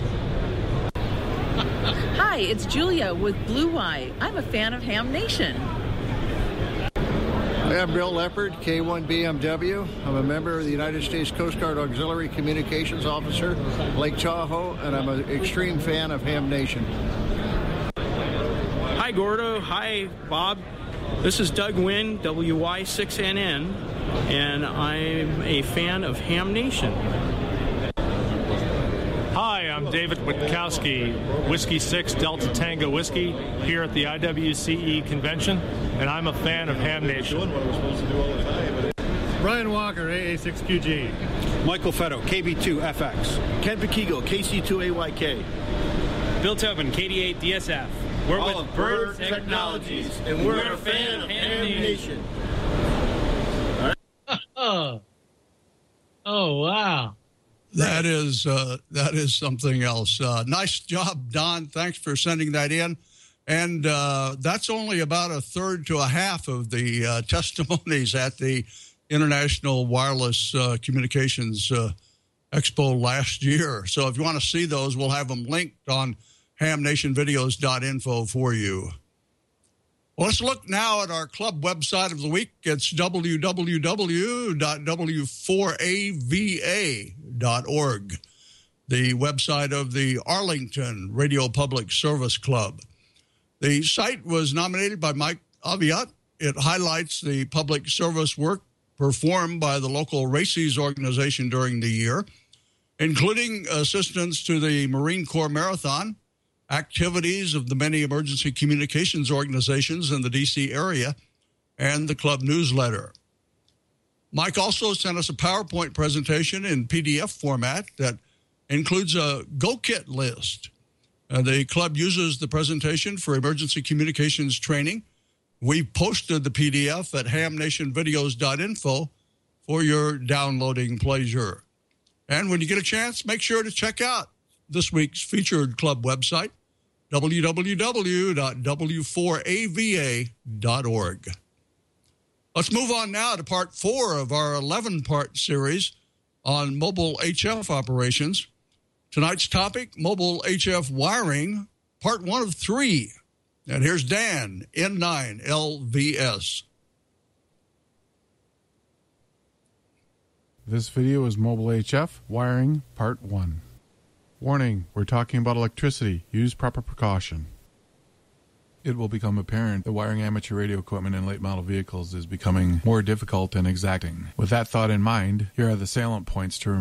Hi, it's Julia with Blue Eye. I'm a fan of Ham Nation. Hi, I'm Bill Leopard, K1BMW. I'm a member of the United States Coast Guard Auxiliary Communications Officer, Lake Tahoe, and I'm an extreme fan of Ham Nation. Hi, Gordo. Hi, Bob. This is Doug Wynn, WY6NN, and I'm a fan of Ham Nation. Hi, I'm David Witkowski, Whiskey 6 Delta Tango Whiskey, here at the IWCE convention, and I'm a fan of Ham Nation. Brian Walker, AA6QG. Michael Fetto, KB2FX. Ken Pakigo, KC2AYK. Bill Tobin, KD8DSF. We're with Bird Technologies, and we're a fan of Ham Nation. Oh, wow. That is something else. Nice job, Don. Thanks for sending that in. And that's only about a third to a half of the testimonies at the International Wireless Communications Expo last year. So if you want to see those, we'll have them linked on hamnationvideos.info for you. Well, let's look now at our club website of the week. It's www.w4ava.org, the website of the Arlington Radio Public Service Club. The site was nominated by Mike Aviat. It highlights the public service work performed by the local RACES organization during the year, including assistance to the Marine Corps Marathon, activities of the many emergency communications organizations in the D.C. area, and the club newsletter. Mike also sent us a PowerPoint presentation in PDF format that includes a Go-Kit list. The club uses the presentation for emergency communications training. We've posted the PDF at hamnationvideos.info for your downloading pleasure. And when you get a chance, make sure to check out this week's featured club website, www.w4ava.org. Let's move on now to part 4 of our 11-part series on mobile HF operations. Tonight's topic, mobile HF wiring, part 1 of 3. And here's Dan, N9LVS. This video is mobile HF wiring, part 1. Warning, we're talking about electricity. Use proper precaution. It will become apparent that wiring amateur radio equipment in late model vehicles is becoming more difficult and exacting. With that thought in mind, here are the salient points to remember.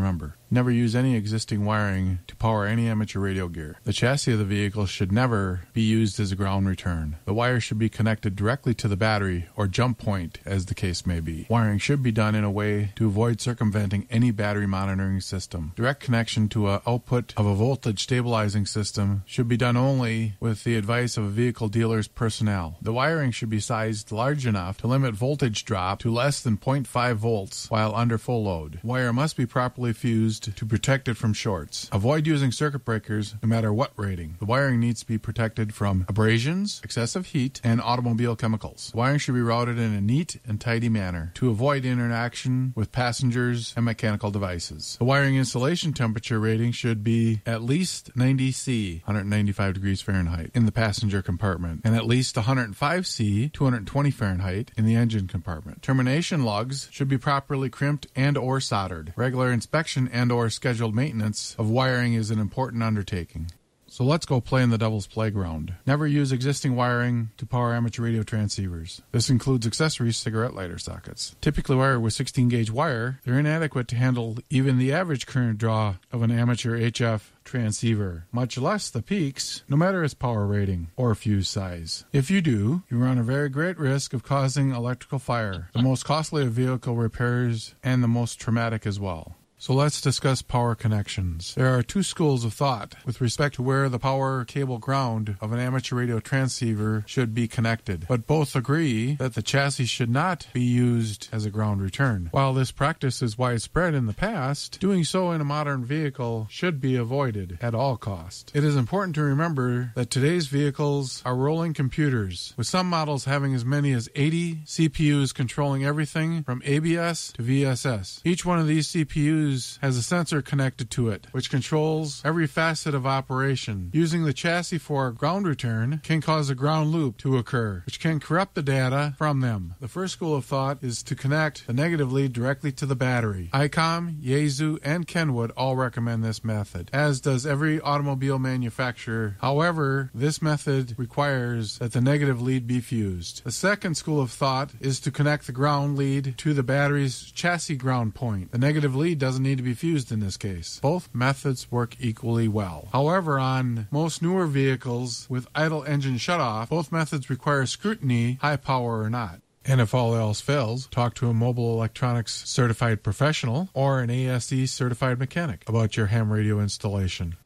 Never use any existing wiring to power any amateur radio gear. The chassis of the vehicle should never be used as a ground return. The wire should be connected directly to the battery or jump point, as the case may be. Wiring should be done in a way to avoid circumventing any battery monitoring system. Direct connection to an output of a voltage stabilizing system should be done only with the advice of a vehicle dealer's personnel. The wiring should be sized large enough to limit voltage drop to less than 0.5 volts while under full load. Wire must be properly fused to protect it from shorts. Avoid using circuit breakers no matter what rating. The wiring needs to be protected from abrasions, excessive heat, and automobile chemicals. The wiring should be routed in a neat and tidy manner to avoid interaction with passengers and mechanical devices. The wiring insulation temperature rating should be at least 90 C, 195 degrees Fahrenheit, in the passenger compartment, and at least 105 C, 220 Fahrenheit, in the engine compartment. Termination lugs should be properly crimped and or soldered. Regular inspection and or scheduled maintenance of wiring is an important undertaking. So let's go play in the devil's playground. Never use existing wiring to power amateur radio transceivers. This includes accessories, cigarette lighter sockets. Typically wired with 16-gauge wire, they're inadequate to handle even the average current draw of an amateur HF transceiver, much less the peaks, no matter its power rating or fuse size. If you do, you run a very great risk of causing electrical fire, the most costly of vehicle repairs and the most traumatic as well. So let's discuss power connections. There are two schools of thought with respect to where the power cable ground of an amateur radio transceiver should be connected, but both agree that the chassis should not be used as a ground return. While this practice is widespread in the past, doing so in a modern vehicle should be avoided at all costs. It is important to remember that today's vehicles are rolling computers, with some models having as many as 80 CPUs controlling everything from ABS to VSS. Each one of these CPUs has a sensor connected to it, which controls every facet of operation. Using the chassis for a ground return can cause a ground loop to occur, which can corrupt the data from them. The first school of thought is to connect the negative lead directly to the battery. ICOM, Yaesu, and Kenwood all recommend this method, as does every automobile manufacturer. However, this method requires that the negative lead be fused. The second school of thought is to connect the ground lead to the battery's chassis ground point. The negative lead doesn't need to be fused in this case. Both methods work equally well. However, on most newer vehicles with idle engine shutoff, both methods require scrutiny, high power or not. And if all else fails, talk to a mobile electronics certified professional or an ASE certified mechanic about your ham radio installation.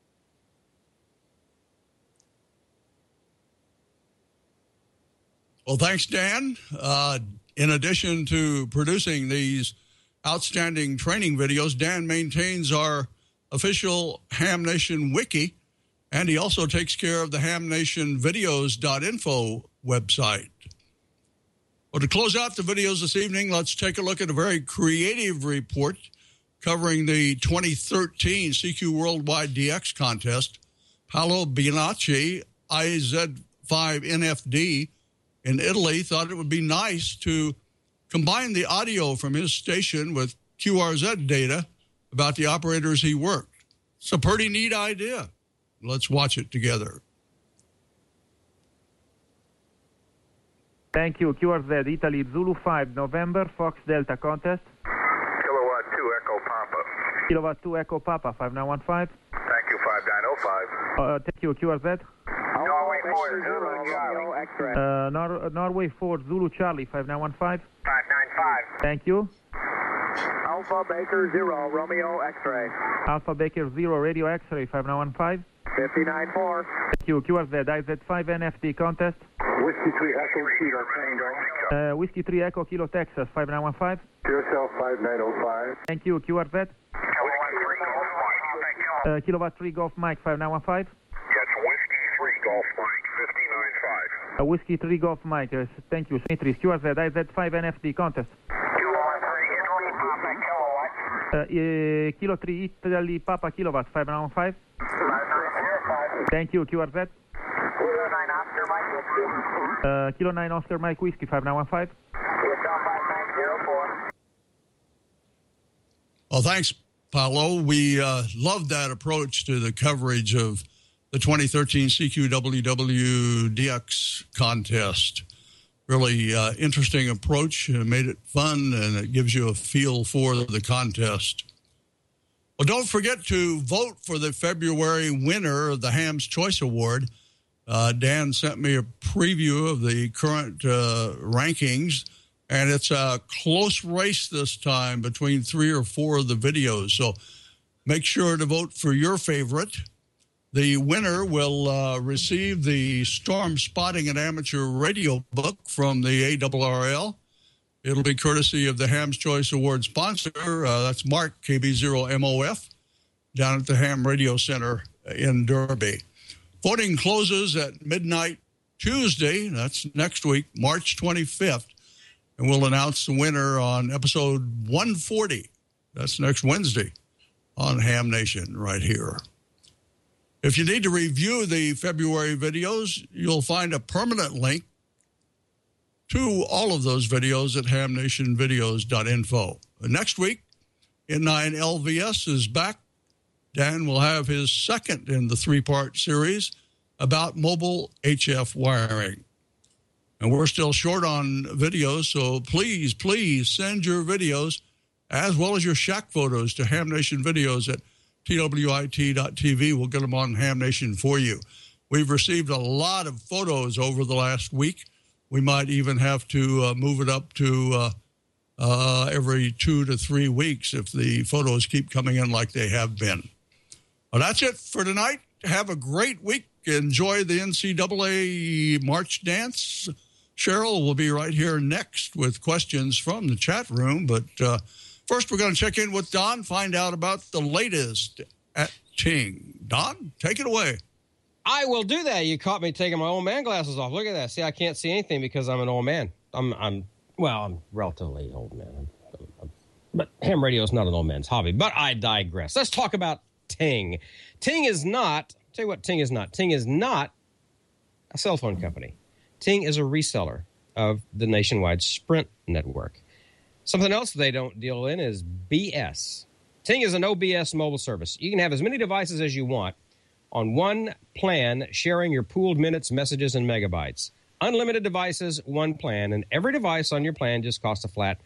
Well, thanks, Dan. In addition to producing these outstanding training videos, Dan maintains our official Ham Nation wiki, and he also takes care of the hamnationvideos.info website. Well, to close out the videos this evening, let's take a look at a very creative report covering the 2013 CQ Worldwide DX contest. Paolo Bianchi, IZ5NFD in Italy, thought it would be nice to combine the audio from his station with QRZ data about the operators he worked. It's a pretty neat idea. Let's watch it together. Thank you. QRZ, Italy, Zulu 5, November, Fox Delta contest. Kilowatt 2 Echo Papa. Kilowatt 2 Echo Papa, 5915. Thank you, 5905. Thank you, QRZ. Norway 4, Zulu Charlie. Norway 4, Zulu Charlie, 5915. 595. Thank you. Alpha Baker 0, Romeo X-ray. Alpha Baker 0, Radio X-ray, 5915. 594. Thank you, QRZ, IZ5NFD contest. Whiskey 3 Echo Kilo Tango. Whiskey 3 Echo Kilo Texas, 5915. Yourself 5905. Thank you, QRZ. Kilowatt 3 Golf Mike, 5915. That's Whiskey 3 Golf Mike, 595. Whiskey 3 Golf Mike, thank you. Smitris, QRZ, IZ5NFD contest. Kilo 3 Italy Papa Kilowatt, 595. Thank you, QRZ. Kilo 9 Oscar Mike Whiskey, 5915. Well, thanks, Paolo. We love that approach to the coverage of the 2013 CQWW DX contest. Really interesting approach. Made it fun, and it gives you a feel for the contest. Well, don't forget to vote for the February winner of the Ham's Choice Award. Dan sent me a preview of the current rankings, and it's a close race this time between 3 or 4 of the videos. So make sure to vote for your favorite. The winner will receive the Storm Spotting and Amateur Radio book from the ARRL. It'll be courtesy of the Ham's Choice Award sponsor. That's Mark, KB0MOF, down at the Ham Radio Center in Derby. Voting closes at midnight Tuesday. That's next week, March 25th. And we'll announce the winner on episode 140. That's next Wednesday on Ham Nation right here. If you need to review the February videos, you'll find a permanent link to all of those videos at hamnationvideos.info. Next week, N9 LVS is back. Dan will have his second in the 3-part series about mobile HF wiring. And we're still short on videos, so please send your videos as well as your shack photos to Ham Nation Videos at twit.tv. We'll get them on Ham Nation for you. We've received a lot of photos over the last week. We might even have to move it up to every 2 to 3 weeks if the photos keep coming in like they have been. Well, that's it for tonight. Have a great week. Enjoy the NCAA March Dance. Cheryl will be right here next with questions from the chat room. But first, we're going to check in with Don, find out about the latest at Ting. Don, take it away. I will do that. You caught me taking my old man glasses off. Look at that. See, I can't see anything because I'm an old man. I'm relatively old man. But ham radio is not an old man's hobby. But I digress. Let's talk about Ting. Ting is not, I'll tell you what Ting is not. Ting is not a cell phone company. Ting is a reseller of the nationwide Sprint network. Something else they don't deal in is BS. Ting is an OBS mobile service. You can have as many devices as you want on one plan, sharing your pooled minutes, messages, and megabytes. Unlimited devices, one plan, and every device on your plan just costs a flat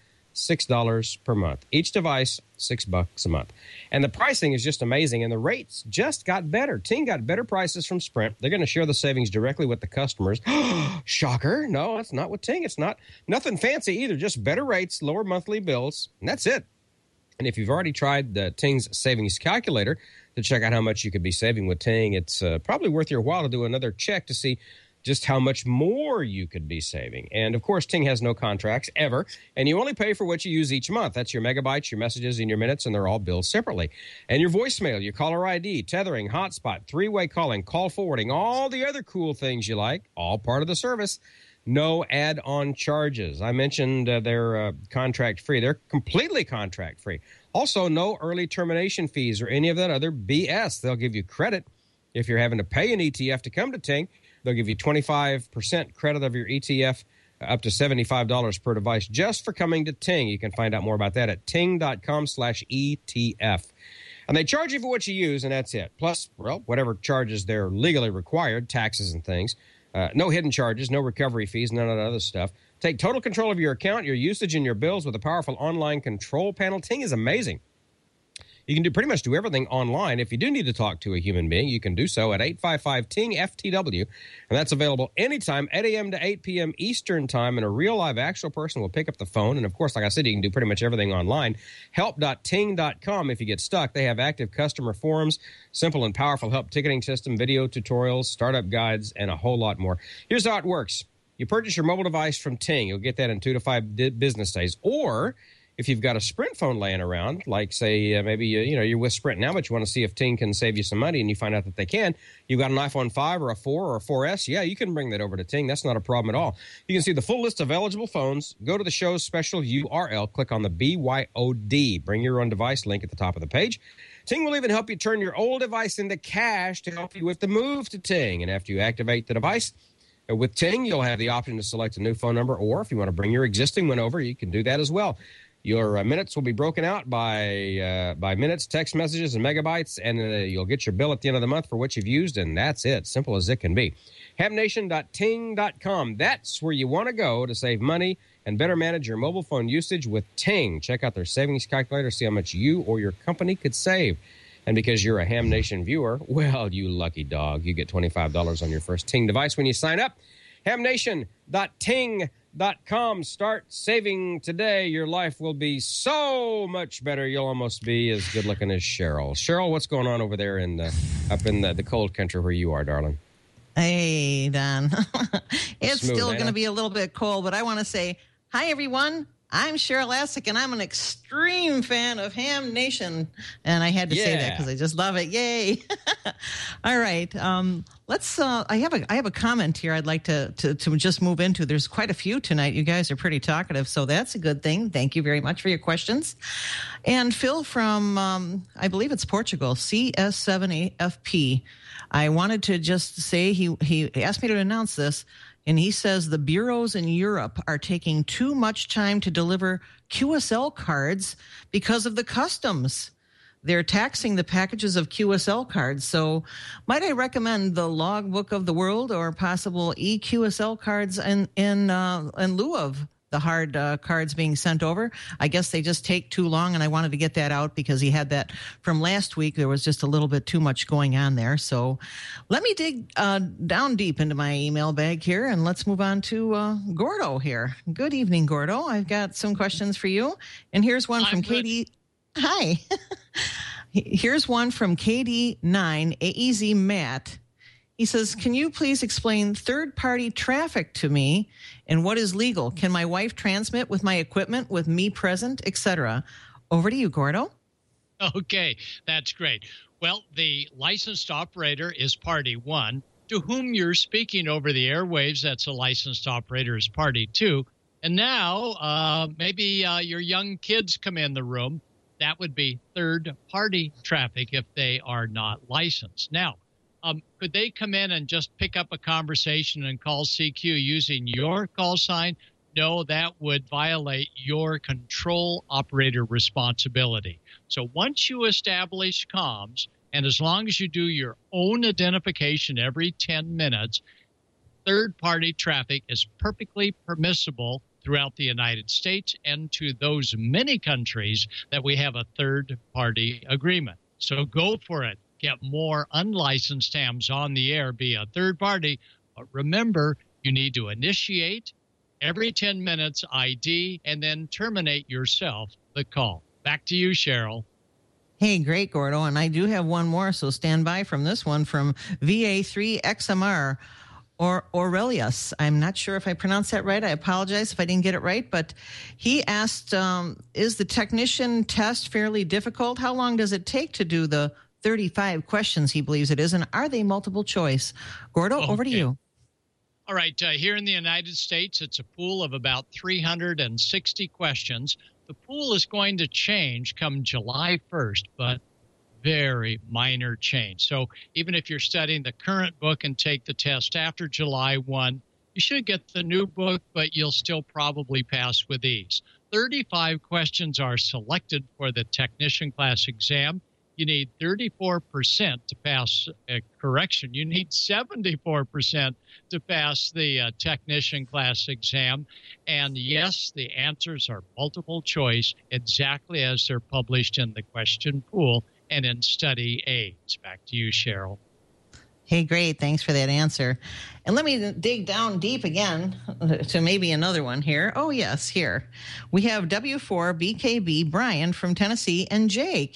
$6 per month. Each device, $6 a month. And the pricing is just amazing, and the rates just got better. Ting got better prices from Sprint. They're going to share the savings directly with the customers. Shocker. No, that's not with Ting. It's not nothing fancy either, just better rates, lower monthly bills, and that's it. And if you've already tried the Ting's savings calculator to check out how much you could be saving with Ting, it's probably worth your while to do another check to see just how much more you could be saving. And, of course, Ting has no contracts ever, and you only pay for what you use each month. That's your megabytes, your messages, and your minutes, and they're all billed separately. And your voicemail, your caller ID, tethering, hotspot, three-way calling, call forwarding, all the other cool things you like, all part of the service. No add-on charges. I mentioned they're contract-free. They're completely contract-free. Also, no early termination fees or any of that other BS. They'll give you credit if you're having to pay an ETF to come to Ting. They'll give you 25% credit of your ETF, up to $75 per device, just for coming to Ting. You can find out more about that at ting.com/ETF. And they charge you for what you use, and that's it. Plus, well, whatever charges they're legally required, taxes and things. No hidden charges, no recovery fees, none of that other stuff. Take total control of your account, your usage, and your bills with a powerful online control panel. Ting is amazing. You can pretty much do everything online. If you do need to talk to a human being, you can do so at 855-TING-FTW. And that's available anytime, 8 a.m. to 8 p.m. Eastern Time. And a real live actual person will pick up the phone. And, of course, like I said, you can do pretty much everything online. Help.ting.com if you get stuck. They have active customer forums, simple and powerful help ticketing system, video tutorials, startup guides, and a whole lot more. Here's how it works. You purchase your mobile device from Ting. You'll get that in 2 to 5 business days. Or if you've got a Sprint phone laying around, like, say, maybe you're with Sprint now, but you want to see if Ting can save you some money, and you find out that they can, you've got an iPhone 5 or a 4 or a 4S, yeah, you can bring that over to Ting. That's not a problem at all. You can see the full list of eligible phones. Go to the show's special URL. Click on the BYOD. Bring your own device link at the top of the page. Ting will even help you turn your old device into cash to help you with the move to Ting. And after you activate the device, with Ting, you'll have the option to select a new phone number, or if you want to bring your existing one over, you can do that as well. Your minutes will be broken out by minutes, text messages, and megabytes, and you'll get your bill at the end of the month for what you've used, and that's it. Simple as it can be. Hamnation.ting.com. That's where you want to go to save money and better manage your mobile phone usage with Ting. Check out their savings calculator, see how much you or your company could save. And because you're a Ham Nation viewer, well, you lucky dog, you get $25 on your first Ting device when you sign up. hamnation.ting.com. Start saving today. Your life will be so much better. You'll almost be as good looking as Cheryl. Cheryl, what's going on over there up in the cold country where you are, darling? Hey, Don. It's Smooth, still Anna. going to be a little bit cold, but I want to say hi, everyone. I'm Cheryl Essick, and I'm an extreme fan of Ham Nation. And I had to say that because I just love it. Yay. All right. Let's. I have a comment here I'd like to just move into. There's quite a few tonight. You guys are pretty talkative, so that's a good thing. Thank you very much for your questions. And Phil from, I believe it's Portugal, CS7AFP. I wanted to just say he asked me to announce this, and he says the bureaus in Europe are taking too much time to deliver QSL cards because of the customs. They're taxing the packages of QSL cards. So might I recommend the Logbook of the World or possible eQSL cards in lieu of the hard cards being sent over? I guess they just take too long, and I wanted to get that out because he had that from last week. There was just a little bit too much going on there. So let me dig down deep into my email bag here, and let's move on to Gordo here. Good evening, Gordo. I've got some questions for you. And here's one from Katie. Hi. Here's one from KD9 AEZ Matt. He says, can you please explain third-party traffic to me and what is legal? Can my wife transmit with my equipment with me present, etc.? Over to you, Gordo. Okay, that's great. Well, the licensed operator is party one. To whom you're speaking over the airwaves, that's a licensed operator, is party two. And now maybe your young kids come in the room. That would be third-party traffic if they are not licensed. Now, could they come in and just pick up a conversation and call CQ using your call sign? No, that would violate your control operator responsibility. So once you establish comms, and as long as you do your own identification every 10 minutes, third-party traffic is perfectly permissible throughout the United States and to those many countries that we have a third-party agreement. So go for it. Get more unlicensed hams on the air via third party. But remember, you need to initiate every 10 minutes ID and then terminate yourself the call. Back to you, Cheryl. Hey, great, Gordo. And I do have one more, so stand by from this one from VA3XMR or Aurelius. I'm not sure if I pronounced that right. I apologize if I didn't get it right. But he asked, is the technician test fairly difficult? How long does it take to do the 35 questions he believes it is, and are they multiple choice? Gordo, over to you. All right. Here in the United States, it's a pool of about 360 questions. The pool is going to change come July 1st, but very minor change. So even if you're studying the current book and take the test after July 1, you should get the new book, but you'll still probably pass with ease. 35 questions are selected for the technician class exam. You need 34% to pass a correction. You need 74% to pass the technician class exam. And yes, the answers are multiple choice, exactly as they're published in the question pool and in study aids. Back to you, Cheryl. Hey, great. Thanks for that answer. And let me dig down deep again to maybe another one here. Oh, yes, here. We have W4BKB Brian from Tennessee and Jay,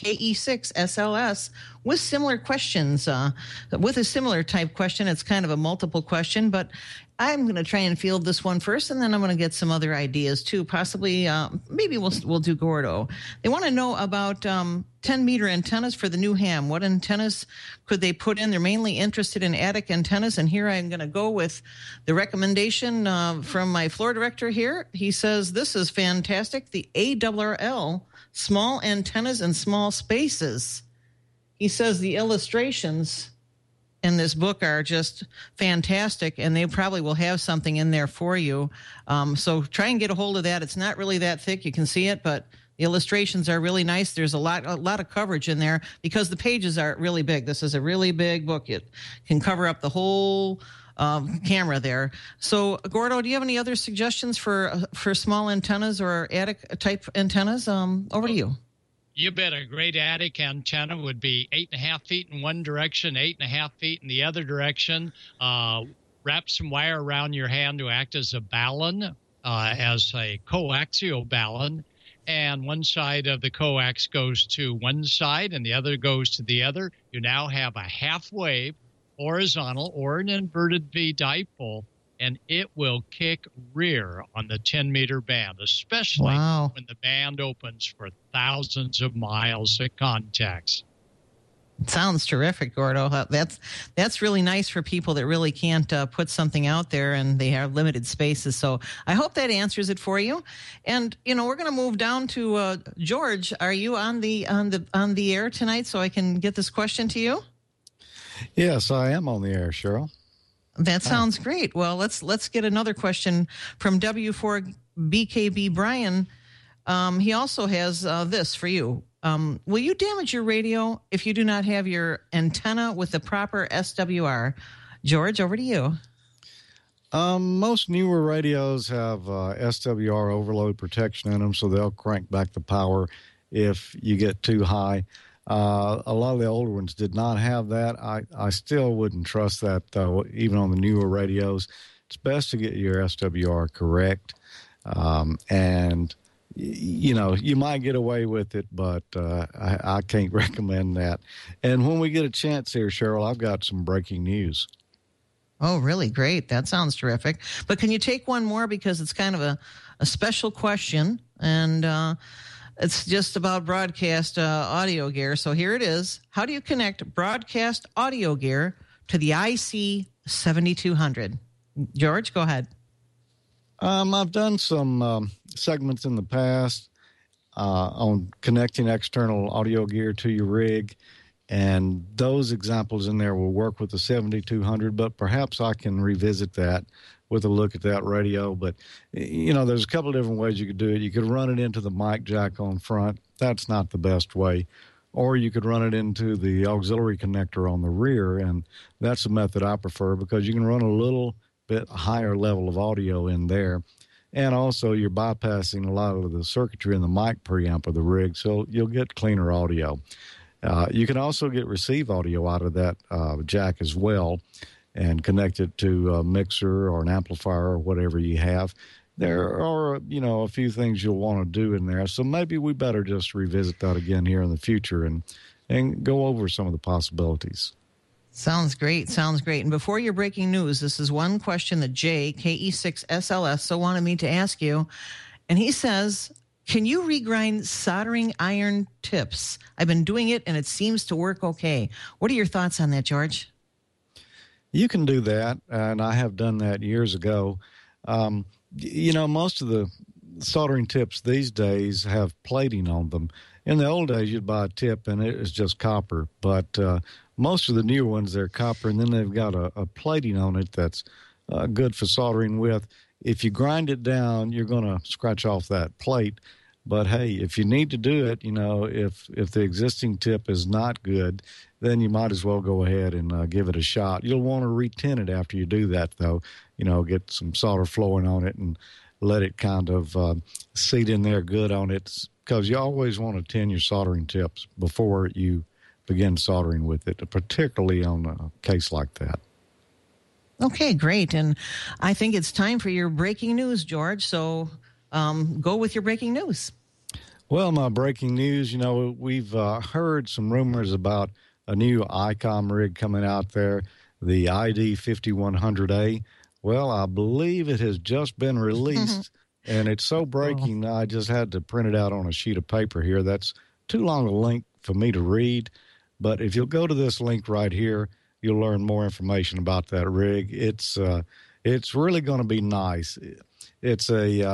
KE6SLS, with similar questions, with a similar type question. It's kind of a multiple question, but I'm going to try and field this one first, and then I'm going to get some other ideas too. Possibly, maybe we'll do Gordo. They want to know about 10-meter antennas for the new ham. What antennas could they put in? They're mainly interested in attic antennas, and here I'm going to go with the recommendation from my floor director here. He says this is fantastic. The ARRL, small antennas and small spaces. He says the illustrations in this book are just fantastic, and they probably will have something in there for you. So try and get a hold of that. It's not really that thick. You can see it, but the illustrations are really nice. There's a lot of coverage in there because the pages are really big. This is a really big book. It can cover up the whole camera there. So, Gordo, do you have any other suggestions for small antennas or attic type antennas? Over to you. You bet. A great attic antenna would be 8.5 feet in one direction, 8.5 feet in the other direction. Wrap some wire around your hand to act as a balun, as a coaxial balun. And one side of the coax goes to one side and the other goes to the other. You now have a half wave, horizontal or an inverted V dipole, and it will kick rear on the 10-meter band, especially when the band opens for thousands of miles of contacts. Sounds terrific, Gordo. That's really nice for people that really can't put something out there and they have limited spaces. So I hope that answers it for you. And we're going to move down to George. Are you on the air tonight so I can get this question to you? Yes, I am on the air, Cheryl. That sounds great. Well, let's get another question from W4BKB Brian. He also has this for you. Will you damage your radio if you do not have your antenna with the proper SWR? George, over to you. Most newer radios have SWR overload protection in them, so they'll crank back the power if you get too high. A lot of the older ones did not have that. I still wouldn't trust that, though, even on the newer radios. It's best to get your SWR correct. And, you might get away with it, but I can't recommend that. And when we get a chance here, Cheryl, I've got some breaking news. Oh, really? Great. That sounds terrific. But can you take one more, because it's kind of a special question, and it's just about broadcast audio gear. So here it is. How do you connect broadcast audio gear to the IC 7200? George, go ahead. I've done some segments in the past on connecting external audio gear to your rig, and those examples in there will work with the 7200, but perhaps I can revisit that with a look at that radio. But, there's a couple of different ways you could do it. You could run it into the mic jack on front. That's not the best way. Or you could run it into the auxiliary connector on the rear, and that's the method I prefer because you can run a little bit higher level of audio in there. And also you're bypassing a lot of the circuitry in the mic preamp of the rig, so you'll get cleaner audio. You can also get receive audio out of that jack as well and connect it to a mixer or an amplifier or whatever you have. There are, a few things you'll want to do in there, so maybe we better just revisit that again here in the future and go over some of the possibilities. Sounds great. Sounds great. And before your breaking news, this is one question that Jay, KE6SLS, so wanted me to ask you. And he says, can you regrind soldering iron tips? I've been doing it, and it seems to work okay. What are your thoughts on that, George? You can do that, and I have done that years ago. Most of the soldering tips these days have plating on them. In the old days, you'd buy a tip, and it was just copper. But most of the newer ones, they're copper, and then they've got a plating on it that's good for soldering with. If you grind it down, you're going to scratch off that plate. But, hey, if you need to do it, if the existing tip is not good, then you might as well go ahead and give it a shot. You'll want to retin it after you do that, though. Get some solder flowing on it and let it kind of seat in there good on it, because you always want to tin your soldering tips before you begin soldering with it, particularly on a case like that. Okay, great. And I think it's time for your breaking news, George. So go with your breaking news. Well, my breaking news, we've heard some rumors about a new ICOM rig coming out there, the ID 5100A. Well, I believe it has just been released, and it's so breaking, I just had to print it out on a sheet of paper here. That's too long a link for me to read, but if you'll go to this link right here, you'll learn more information about that rig. It's really going to be nice. It's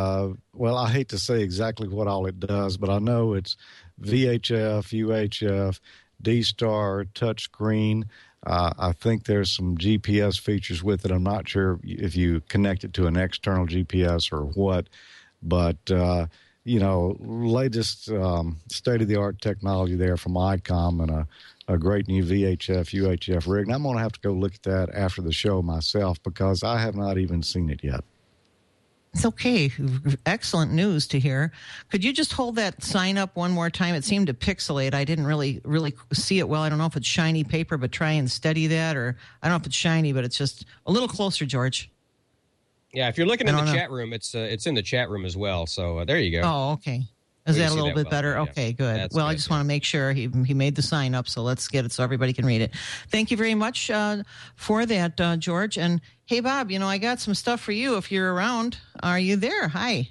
I hate to say exactly what all it does, but I know it's VHF, UHF, D-Star, touchscreen. I think there's some GPS features with it. I'm not sure if you connect it to an external GPS or what, but latest state-of-the-art technology there from ICOM and a great new VHF, UHF rig. And I'm going to have to go look at that after the show myself because I have not even seen it yet. It's okay. Excellent news to hear. Could you just hold that sign up one more time? It seemed to pixelate. I didn't really see it well. I don't know if it's shiny paper, but try and steady that. Or I don't know if it's shiny, but it's just a little closer, George. Yeah, if you're looking in the chat room, it's in the chat room as well. So there you go. Oh, okay. Is that a little bit better? Yeah. Okay, good. That's well, good, I just want to make sure he made the sign up, so let's get it so everybody can read it. Thank you very much for that, George. And hey, Bob, I got some stuff for you if you're around. Are you there? Hi. I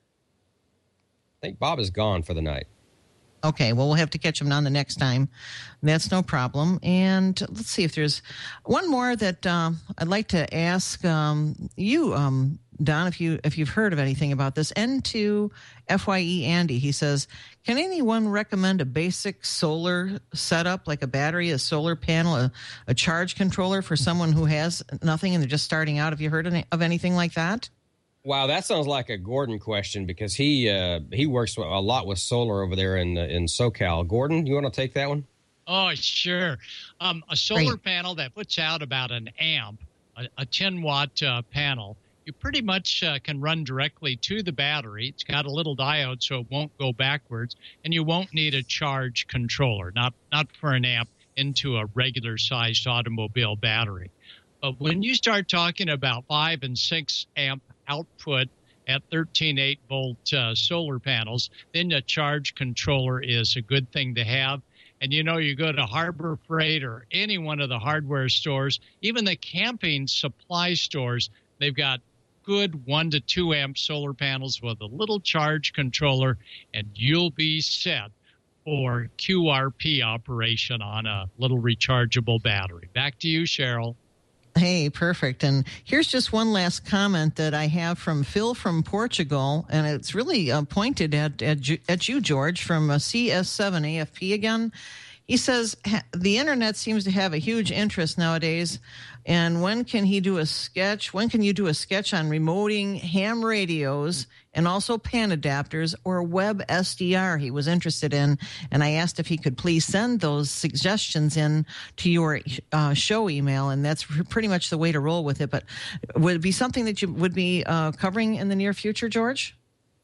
think Bob is gone for the night. Okay, well, we'll have to catch him on the next time. That's no problem. And let's see if there's one more that I'd like to ask you, Don, if you've heard of anything about this. N2 FYE Andy, he says, can anyone recommend a basic solar setup, like a battery, a solar panel, a charge controller for someone who has nothing and they're just starting out? Have you heard of anything like that? Wow, that sounds like a Gordon question because he works a lot with solar over there in SoCal. Gordon, you want to take that one? Oh, sure. A solar panel that puts out about an amp, a 10-watt panel, you pretty much can run directly to the battery. It's got a little diode so it won't go backwards, and you won't need a charge controller, not for an amp into a regular-sized automobile battery. But when you start talking about 5 and 6 amp output at 13.8 volt solar panels, then a charge controller is a good thing to have. And you go to Harbor Freight or any one of the hardware stores, even the camping supply stores, they've got good 1 to 2 amp solar panels with a little charge controller, and you'll be set for QRP operation on a little rechargeable battery. Back to you, Cheryl. Hey, perfect. And here's just one last comment that I have from Phil from Portugal, and it's really pointed at you, George, from CS7 AFP again. He says, the internet seems to have a huge interest nowadays, and when can you do a sketch on remoting ham radios and also PAN adapters or web SDR he was interested in? And I asked if he could please send those suggestions in to your show email, and that's pretty much the way to roll with it. But would it be something that you would be covering in the near future, George?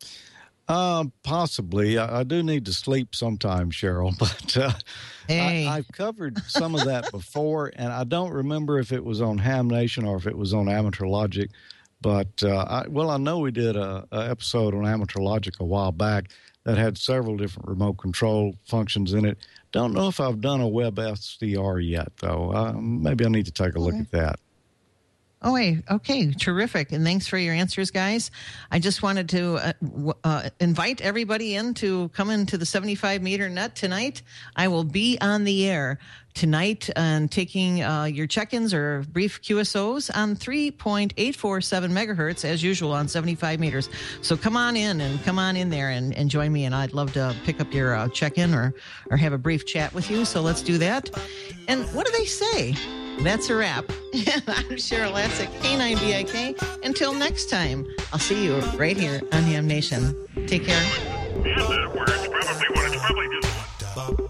Possibly. I do need to sleep sometime, Cheryl, but hey. I've covered some of that before, and I don't remember if it was on Ham Nation or if it was on Amateur Logic, but I know we did a episode on Amateur Logic a while back that had several different remote control functions in it. Don't know if I've done a web SDR yet, though. Maybe I need to take a look at that. Oh, wait. Okay. Terrific. And thanks for your answers, guys. I just wanted to invite everybody in to come into the 75-meter net tonight. I will be on the air tonight and taking your check-ins or brief QSOs on 3.847 megahertz as usual on 75 meters. So come on in there and join me. And I'd love to pick up your check-in or have a brief chat with you. So let's do that. And what do they say? That's a wrap. I'm Cheryl Lassick, K9BIK. Until next time, I'll see you right here on Ham Nation. Take care. Yeah, that word. It's probably just